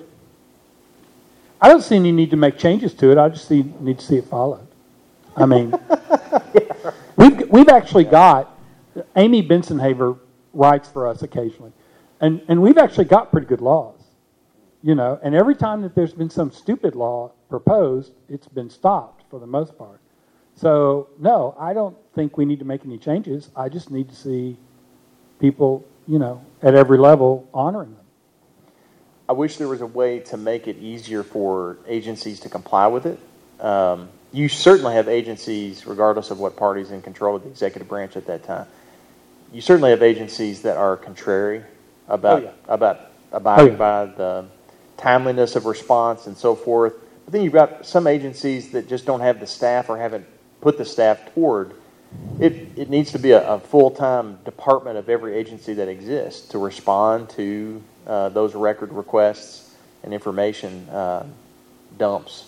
Speaker 2: I don't see any need to make changes to it. I just see, need to see it followed. I mean, yeah. we've, we've actually got, Amy Bensonhaver writes for us occasionally, and, and we've actually got pretty good laws. You know, and every time that there's been some stupid law proposed, it's been stopped for the most part. So, no, I don't think we need to make any changes. I just need to see people, you know, at every level honoring them.
Speaker 1: I wish there was a way to make it easier for agencies to comply with it. Um, you certainly have agencies, regardless of what party's in control of the executive branch at that time, you certainly have agencies that are contrary about, oh, yeah. about abiding oh, yeah. by the timeliness of response and so forth. But then you've got some agencies that just don't have the staff or haven't put the staff toward. It, it needs to be a, a full-time department of every agency that exists to respond to uh, those record requests and information uh, dumps.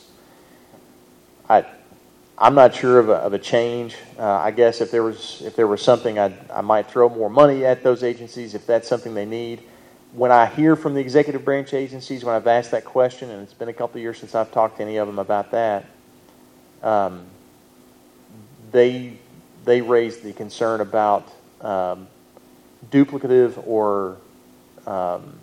Speaker 1: I, I'm not sure of a, of a change. Uh, I guess if there was if there was something, I'd, I might throw more money at those agencies if that's something they need. When I hear from the executive branch agencies, when I've asked that question, and it's been a couple of years since I've talked to any of them about that, um, they they raise the concern about um, duplicative or um,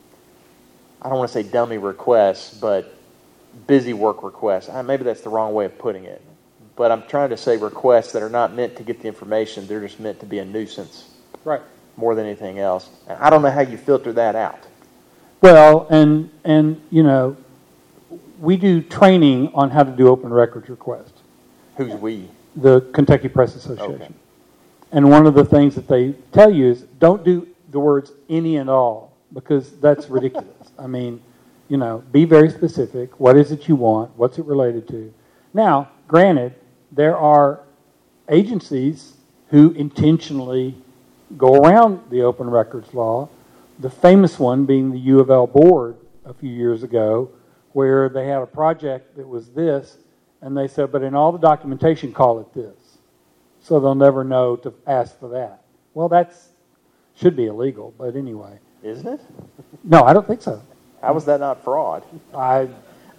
Speaker 1: I don't want to say dummy requests, but busy work requests. Uh, maybe that's the wrong way of putting it, but I'm trying to say requests that are not meant to get the information; they're just meant to be a nuisance.
Speaker 2: Right.
Speaker 1: More than anything else. I don't know how you filter that out.
Speaker 2: Well, and and you know, we do training on how to do open records requests.
Speaker 1: Who's we?
Speaker 2: The Kentucky Press Association.
Speaker 1: Okay.
Speaker 2: And one of the things that they tell you is don't do the words any and all, because that's ridiculous. I mean, you know, be very specific. What is it you want? What's it related to? Now, granted, there are agencies who intentionally go around the open records law, the famous one being the U of L board a few years ago, where they had a project that was this, and they said, but in all the documentation, call it this. So they'll never know to ask for that. Well, that's should be illegal, but anyway.
Speaker 1: Isn't it?
Speaker 2: No, I don't think so.
Speaker 1: How was that not fraud?
Speaker 2: I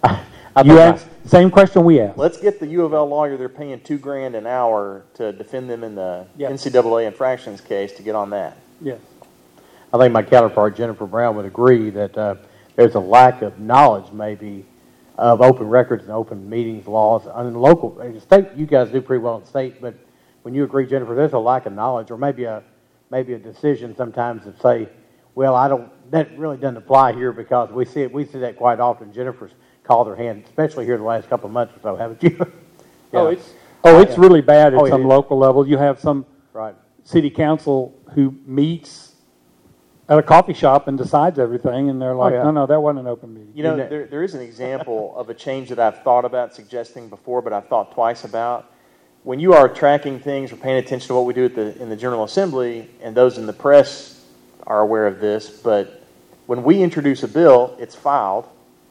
Speaker 3: I
Speaker 2: You
Speaker 3: think I-
Speaker 2: asked, same question we asked.
Speaker 1: Let's get the U of L lawyer they're paying two grand an hour to defend them in the
Speaker 2: Yeah.
Speaker 1: N C double A infractions case to get on that.
Speaker 2: Yes.
Speaker 3: I think my counterpart, Jennifer Brown, would agree that uh, there's a lack of knowledge, maybe, of open records and open meetings laws. I mean, local, in the state, you guys do pretty well in the state, but when you agree, Jennifer, there's a lack of knowledge, or maybe a maybe a decision sometimes to say, well, I don't, that really doesn't apply here because we see it, we see that quite often. Jennifer's called her hand, especially here the last couple of months or so, haven't you?
Speaker 2: Oh,
Speaker 3: Yeah.
Speaker 2: it's oh, it's
Speaker 3: Yeah.
Speaker 2: really bad at
Speaker 3: Oh, it
Speaker 2: some
Speaker 3: is.
Speaker 2: local level. You have some
Speaker 3: Right.
Speaker 2: city council who meets at a coffee shop and decides everything, and they're like,
Speaker 3: yeah.
Speaker 2: no, no, that wasn't an open meeting.
Speaker 1: You know,
Speaker 3: Isn't it-
Speaker 1: there, there is an example of a change that I've thought about suggesting before, but I've thought twice about. When you are tracking things or paying attention to what we do at the, in the General Assembly, and those in the press are aware of this, but when we introduce a bill, it's filed,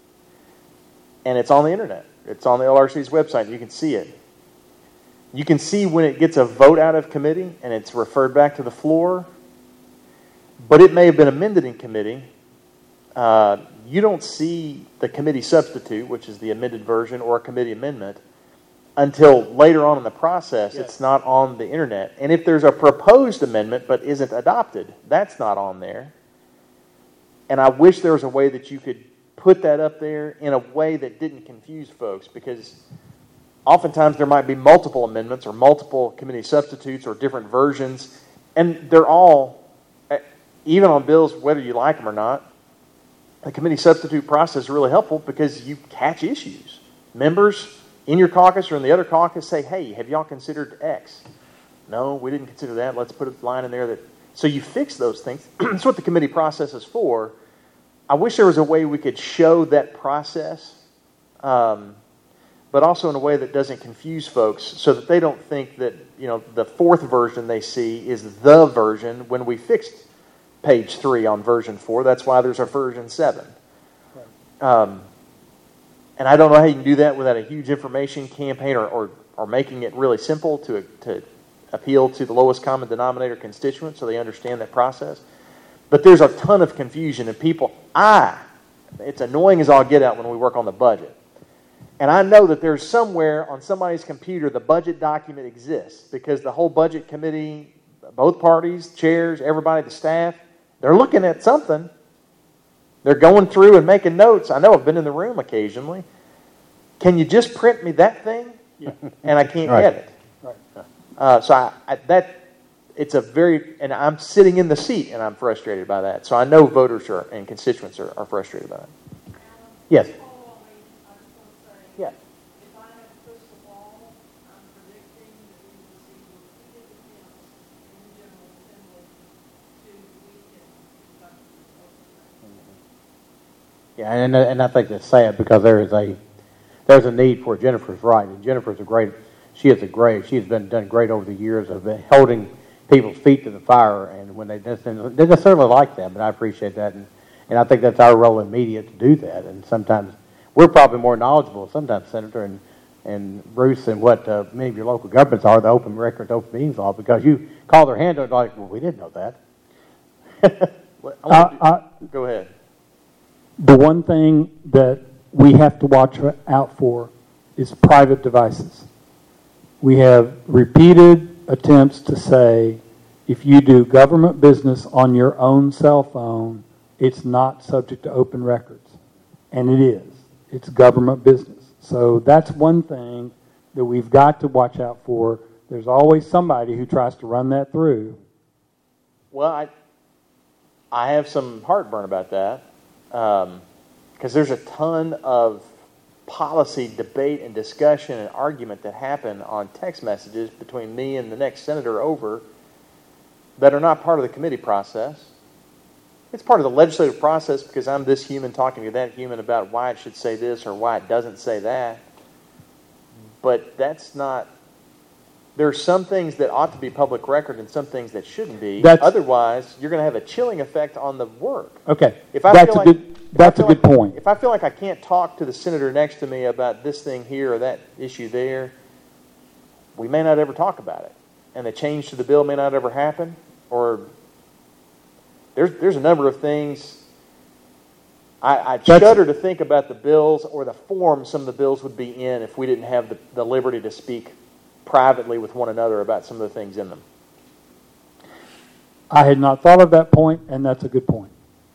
Speaker 1: and it's on the internet. It's on the L R C's website. You can see it. You can see when it gets a vote out of committee, and it's referred back to the floor, but it may have been amended in committee. Uh, you don't see the committee substitute, which is the amended version, or a committee amendment, until later on in the process.
Speaker 2: Yes.
Speaker 1: It's not on the internet. And if there's a proposed amendment but isn't adopted, that's not on there. And I wish there was a way that you could put that up there in a way that didn't confuse folks, because oftentimes there might be multiple amendments or multiple committee substitutes or different versions, and they're all, even on bills, whether you like them or not, the committee substitute process is really helpful because you catch issues. Members in your caucus or in the other caucus say, hey, have y'all considered X? No, we didn't consider that. Let's put a line in there that... So you fix those things. That's what the committee process is for. I wish there was a way we could show that process, um, but also in a way that doesn't confuse folks so that they don't think that, you know, the fourth version they see is the version when we fixed page three on version four. That's why there's a version seven. Um, and I don't know how you can do that without a huge information campaign or, or, or making it really simple to, to appeal to the lowest common denominator constituents so they understand that process. But there's a ton of confusion, and people, I, it's annoying as all get out when we work on the budget. And I know that there's somewhere on somebody's computer the budget document exists, because the whole budget committee, both parties, chairs, everybody, the staff, they're looking at something. They're going through and making notes. I know I've been in the room occasionally. Can you just print me that thing?
Speaker 2: Yeah.
Speaker 1: And I can't
Speaker 3: Right.
Speaker 1: get it.
Speaker 2: Right.
Speaker 1: Uh, so I, I, that it's a very, and I'm sitting in the seat and I'm frustrated by that. So I know voters are, and constituents are, are frustrated by that.
Speaker 3: Yes.
Speaker 1: Yeah.
Speaker 4: If I have a crystal ball, I'm predicting that we will see repeated attempts in the General Assembly to weaken Kentucky's open.
Speaker 3: Yeah, and and I think that's sad because there is a there's a need for Jennifer's right, and Jennifer's a great she is a great she's been done great over the years of holding people's feet to the fire, and when they necessarily, they necessarily like that, but I appreciate that, and and I think that's our role in media to do that, and sometimes we're probably more knowledgeable sometimes, Senator and and Bruce, and what uh, many of your local governments are, the open records, open meetings law, because you call their hand out like, well, we didn't know that.
Speaker 1: Well, I
Speaker 2: Uh,
Speaker 1: wanna do-
Speaker 2: uh,
Speaker 1: go ahead.
Speaker 2: The one thing that we have to watch out for is private devices. We have repeated attempts to say, if you do government business on your own cell phone, it's not subject to open records. And it is. It's government business. So that's one thing that we've got to watch out for. There's always somebody who tries to run that through.
Speaker 1: Well, I, I have some heartburn about that, because um, there's a ton of policy debate and discussion and argument that happen on text messages between me and the next senator over that are not part of the committee process. It's part of the legislative process because I'm this human talking to that human about why it should say this or why it doesn't say that. But that's not... There are some things that ought to be public record and some things that shouldn't be.
Speaker 2: That's-
Speaker 1: Otherwise, you're going to have a chilling effect on the work.
Speaker 2: Okay,
Speaker 1: If I
Speaker 2: that's
Speaker 1: feel
Speaker 2: a
Speaker 1: like-
Speaker 2: good,
Speaker 1: if I
Speaker 2: that's a
Speaker 1: feel
Speaker 2: good
Speaker 1: like-
Speaker 2: point.
Speaker 1: If I feel like I can't talk to the senator next to me about this thing here or that issue there, we may not ever talk about it. And the change to the bill may not ever happen. Or there's, there's a number of things. I, I
Speaker 2: That's-
Speaker 1: shudder to think about the bills or the form some of the bills would be in if we didn't have the, the liberty to speak privately with one another about some of the things in them.
Speaker 2: I had not thought of that point, and that's a good point.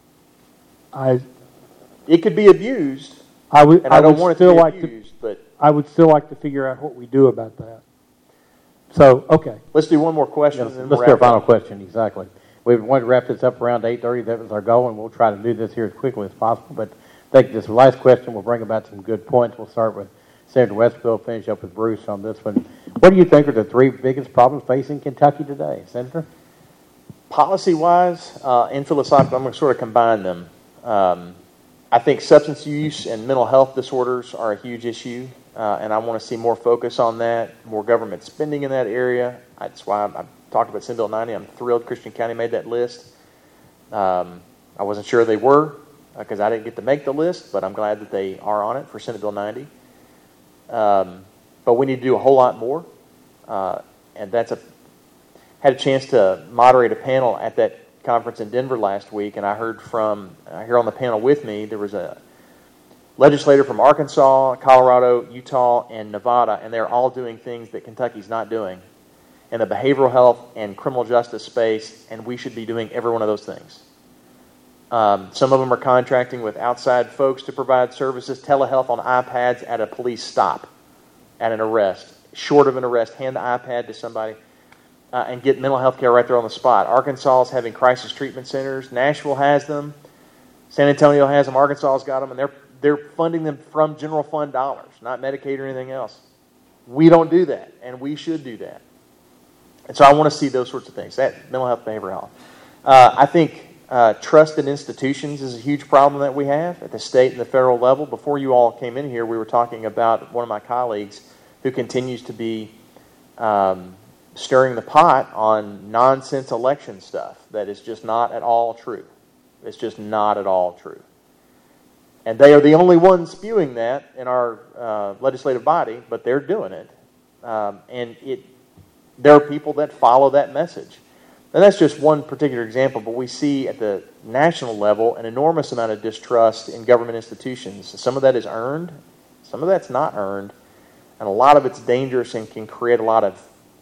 Speaker 2: I
Speaker 1: It could be abused,
Speaker 2: I would
Speaker 1: and I,
Speaker 2: I
Speaker 1: don't
Speaker 2: would
Speaker 1: want it
Speaker 2: still
Speaker 1: to be
Speaker 2: like to
Speaker 1: abused, but
Speaker 2: I would still like to figure out what we do about that. So, okay.
Speaker 1: let's do one more question.
Speaker 3: Let's,
Speaker 1: and then
Speaker 3: let's
Speaker 1: we'll
Speaker 3: do our
Speaker 1: wrap
Speaker 3: final
Speaker 1: up.
Speaker 3: question, exactly. We wanted to wrap this up around eight thirty. That was our goal, and we'll try to do this here as quickly as possible. But I think this last question will bring about some good points. We'll start with Senator Westfield, finish up with Bruce on this one. What do you think are the three biggest problems facing Kentucky today, Senator?
Speaker 1: Policy-wise uh, and philosophical, I'm going to sort of combine them. Um, I think substance use and mental health disorders are a huge issue, uh, and I want to see more focus on that, more government spending in that area. That's why I, I talked about Senate Bill ninety. I'm thrilled Christian County made that list. Um, I wasn't sure they were because uh, I didn't get to make the list, but I'm glad that they are on it for Senate Bill ninety. Um, but we need to do a whole lot more, uh, and that's a had a chance to moderate a panel at that conference in Denver last week, and I heard from uh, here on the panel with me, there was a legislator from Arkansas, Colorado, Utah, and Nevada, and they're all doing things that Kentucky's not doing in the behavioral health and criminal justice space, and we should be doing every one of those things. Um, some of them are contracting with outside folks to provide services, telehealth on iPads at a police stop, at an arrest. Short of an arrest, hand the iPad to somebody. Uh, and get mental health care right there on the spot. Arkansas is having crisis treatment centers. Nashville has them. San Antonio has them. Arkansas's got them, and they're they're funding them from general fund dollars, not Medicaid or anything else. We don't do that, and we should do that. And so I want to see those sorts of things. That mental health, behavioral health. Uh, I think uh, trust in institutions is a huge problem that we have at the state and the federal level. Before you all came in here, we were talking about one of my colleagues who continues to be Um, stirring the pot on nonsense election stuff that is just not at all true. It's just not at all true. And they are the only ones spewing that in our uh, legislative body, but they're doing it. Um, and it, there are people that follow that message. And that's just one particular example, but we see at the national level an enormous amount of distrust in government institutions. Some of that is earned, some of that's not earned, and a lot of it's dangerous and can create a lot of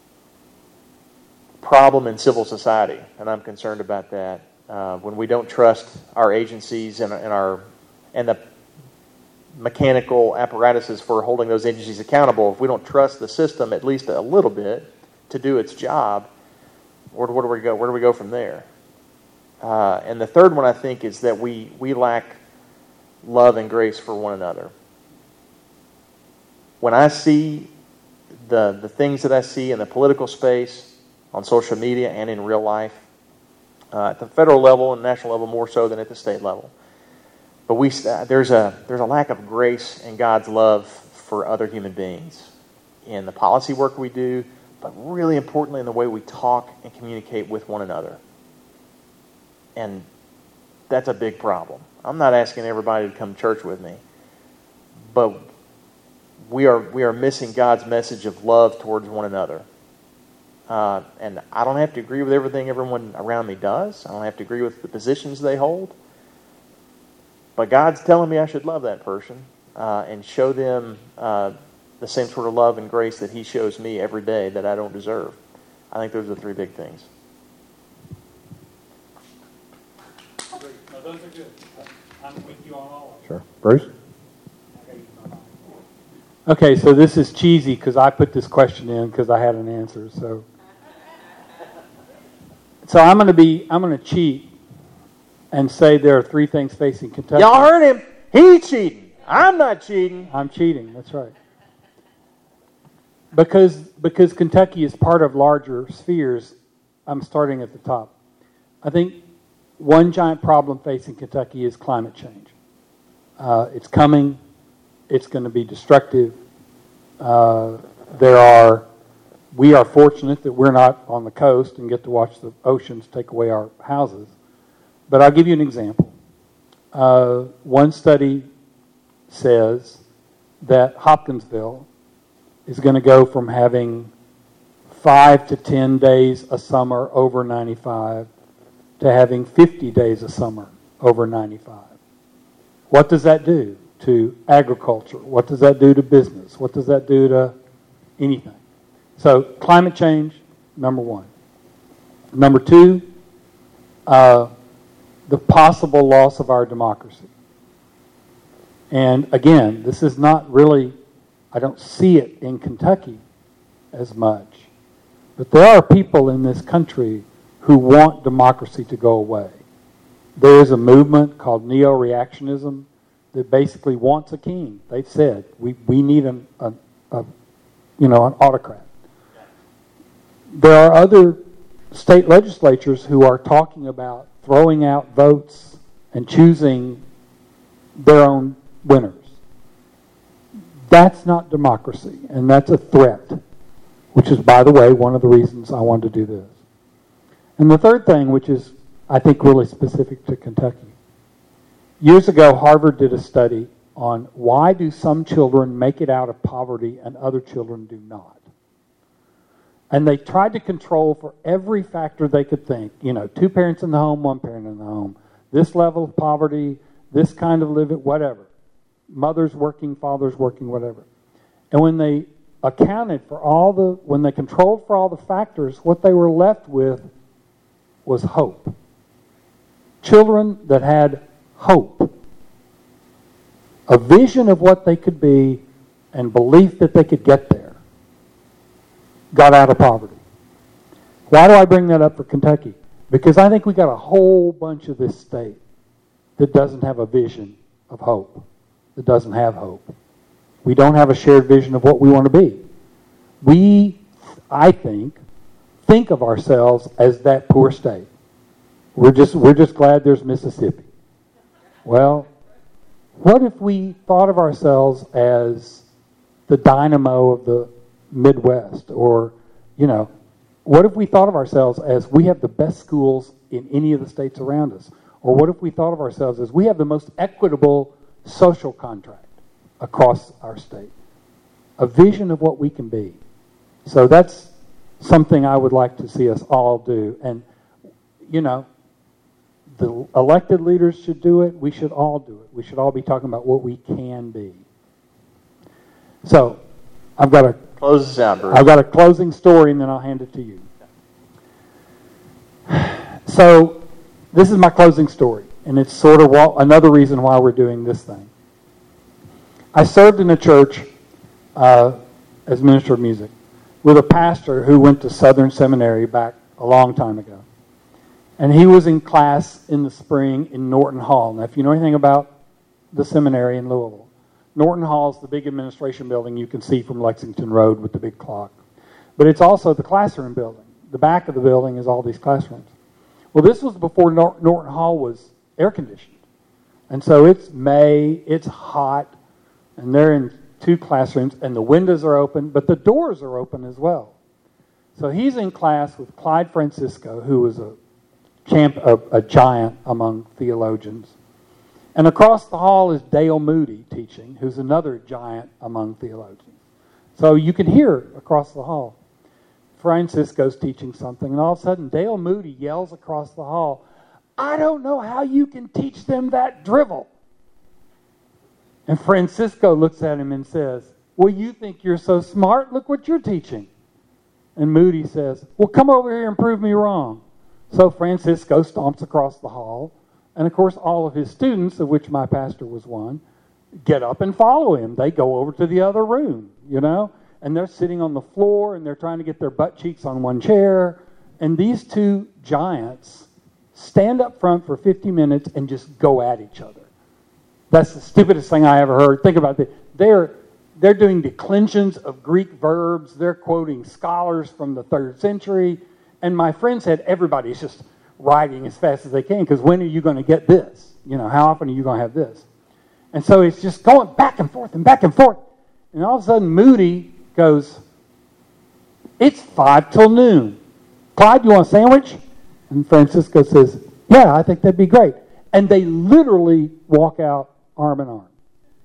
Speaker 1: problem in civil society, and I'm concerned about that. Uh, when we don't trust our agencies and, and our and the mechanical apparatuses for holding those agencies accountable, if we don't trust the system at least a little bit to do its job, where, where do we go? Where do we go from there? Uh, and the third one, I think, is that we we lack love and grace for one another. When I see the the things that I see in the political space, on social media and in real life, uh, at the federal level and national level more so than at the state level. But we uh, there's a there's a lack of grace and God's love for other human beings in the policy work we do, but really importantly in the way we talk and communicate with one another. And that's a big problem. I'm not asking everybody to come to church with me, but we are we are missing God's message of love towards one another. Uh, and I don't have to agree with everything everyone around me does. I don't have to agree with the positions they hold. But God's telling me I should love that person uh, and show them uh, the same sort of love and grace that He shows me every day that I don't deserve. I think those are the three big things.
Speaker 2: Great. No, those are good. I'm with you on all of them.
Speaker 3: Sure. Bruce?
Speaker 2: Okay, so this is cheesy because I put this question in because I had an answer. So, so I'm going to be I'm going to cheat and say there are three things facing Kentucky.
Speaker 1: Y'all heard him. He cheating. I'm not cheating.
Speaker 2: I'm cheating. That's right. Because because Kentucky is part of larger spheres. I'm starting at the top. I think one giant problem facing Kentucky is climate change. Uh, it's coming. It's going to be destructive. Uh, there are, we are fortunate that we're not on the coast and get to watch the oceans take away our houses. But I'll give you an example. Uh, one study says that Hopkinsville is going to go from having five to ten days a summer over ninety-five to having fifty days a summer over ninety-five. What does that do to agriculture? What does that do to business? What does that do to anything? So climate change, number one. Number two, uh, the possible loss of our democracy. And again, this is not really, I don't see it in Kentucky as much. But there are people in this country who want democracy to go away. There is a movement called neo-reactionism that basically wants a king. They've said, we, we need an, a, a, you know, an autocrat. There are other state legislatures who are talking about throwing out votes and choosing their own winners. That's not democracy, and that's a threat, which is, by the way, one of the reasons I wanted to do this. And the third thing, which is, I think, really specific to Kentucky. Years ago, Harvard did a study on why do some children make it out of poverty and other children do not. And they tried to control for every factor they could think. You know, two parents in the home, one parent in the home. This level of poverty, this kind of living, whatever. Mother's working, father's working, whatever. And when they accounted for all the, when they controlled for all the factors, what they were left with was hope. Children that had hope, a vision of what they could be, and belief that they could get there, got out of poverty. Why do I bring that up for Kentucky? Because I think we got a whole bunch of this state that doesn't have a vision of hope, that doesn't have hope. We don't have a shared vision of what we want to be. We, I think, think of ourselves as that poor state. We're just, we're just glad there's Mississippi. Well, what if we thought of ourselves as the dynamo of the Midwest? Or, you know, what if we thought of ourselves as we have the best schools in any of the states around us? Or what if we thought of ourselves as we have the most equitable social contract across our state? A vision of what we can be. So that's something I would like to see us all do. And, you know, the elected leaders should do it. We should all do it. We should all be talking about what we can be. So, I've got a
Speaker 1: close this out, Bruce.
Speaker 2: I've got a closing story, and then I'll hand it to you. So, this is my closing story, and it's sort of why, another reason why we're doing this thing. I served in a church uh, as minister of music with a pastor who went to Southern Seminary back a long time ago. And he was in class in the spring in Norton Hall. Now, if you know anything about the seminary in Louisville, Norton Hall is the big administration building you can see from Lexington Road with the big clock. But it's also the classroom building. The back of the building is all these classrooms. Well, this was before Nor- Norton Hall was air-conditioned. And so it's May, it's hot, and they're in two classrooms, and the windows are open, but the doors are open as well. So he's in class with Clyde Francisco, who was a Champ, a, a giant among theologians. And across the hall is Dale Moody teaching, who's another giant among theologians. So you can hear across the hall. Francisco's teaching something, and all of a sudden Dale Moody yells across the hall, "I don't know how you can teach them that drivel." And Francisco looks at him and says, "Well, you think you're so smart? Look what you're teaching." And Moody says, "Well, come over here and prove me wrong." So Francisco stomps across the hall, and of course all of his students, of which my pastor was one, get up and follow him. They go over to the other room, you know, and they're sitting on the floor, and they're trying to get their butt cheeks on one chair, and these two giants stand up front for fifty minutes and just go at each other. That's the stupidest thing I ever heard. Think about it. They're, they're doing declensions of Greek verbs. They're quoting scholars from the third century. And my friend said everybody's just writing as fast as they can, because when are you going to get this? You know, how often are you going to have this? And so it's just going back and forth and back and forth. And all of a sudden Moody goes, "It's five till noon. Clyde, you want a sandwich?" And Francisco says, "Yeah, I think that'd be great." And they literally walk out arm in arm.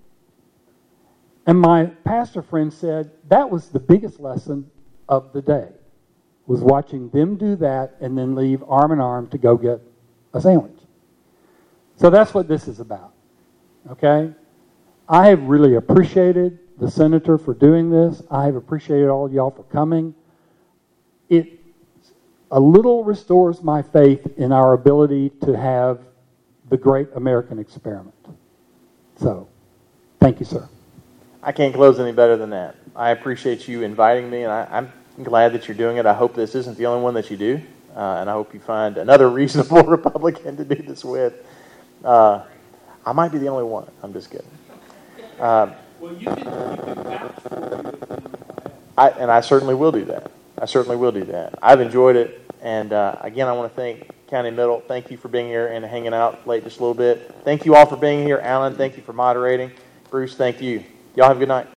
Speaker 2: And my pastor friend said that was the biggest lesson of the day, was watching them do that and then leave arm in arm to go get a sandwich. So that's what this is about. Okay? I have really appreciated the senator for doing this. I have appreciated all y'all for coming. It a little restores my faith in our ability to have the great American experiment. So, thank you, sir.
Speaker 1: I can't close any better than that. I appreciate you inviting me, and I, I'm glad that you're doing it. I hope this isn't the only one that you do, uh, and I hope you find another reasonable Republican to do this with. Uh, I might be the only one. I'm just kidding. Um,
Speaker 2: Well, you can, you can vouch for
Speaker 1: I, and I certainly will do that. I certainly will do that. I've enjoyed it, and uh, again, I want to thank County Middle. Thank you for being here and hanging out late just a little bit. Thank you all for being here. Alan, thank you for moderating. Bruce, thank you. Y'all have a good night.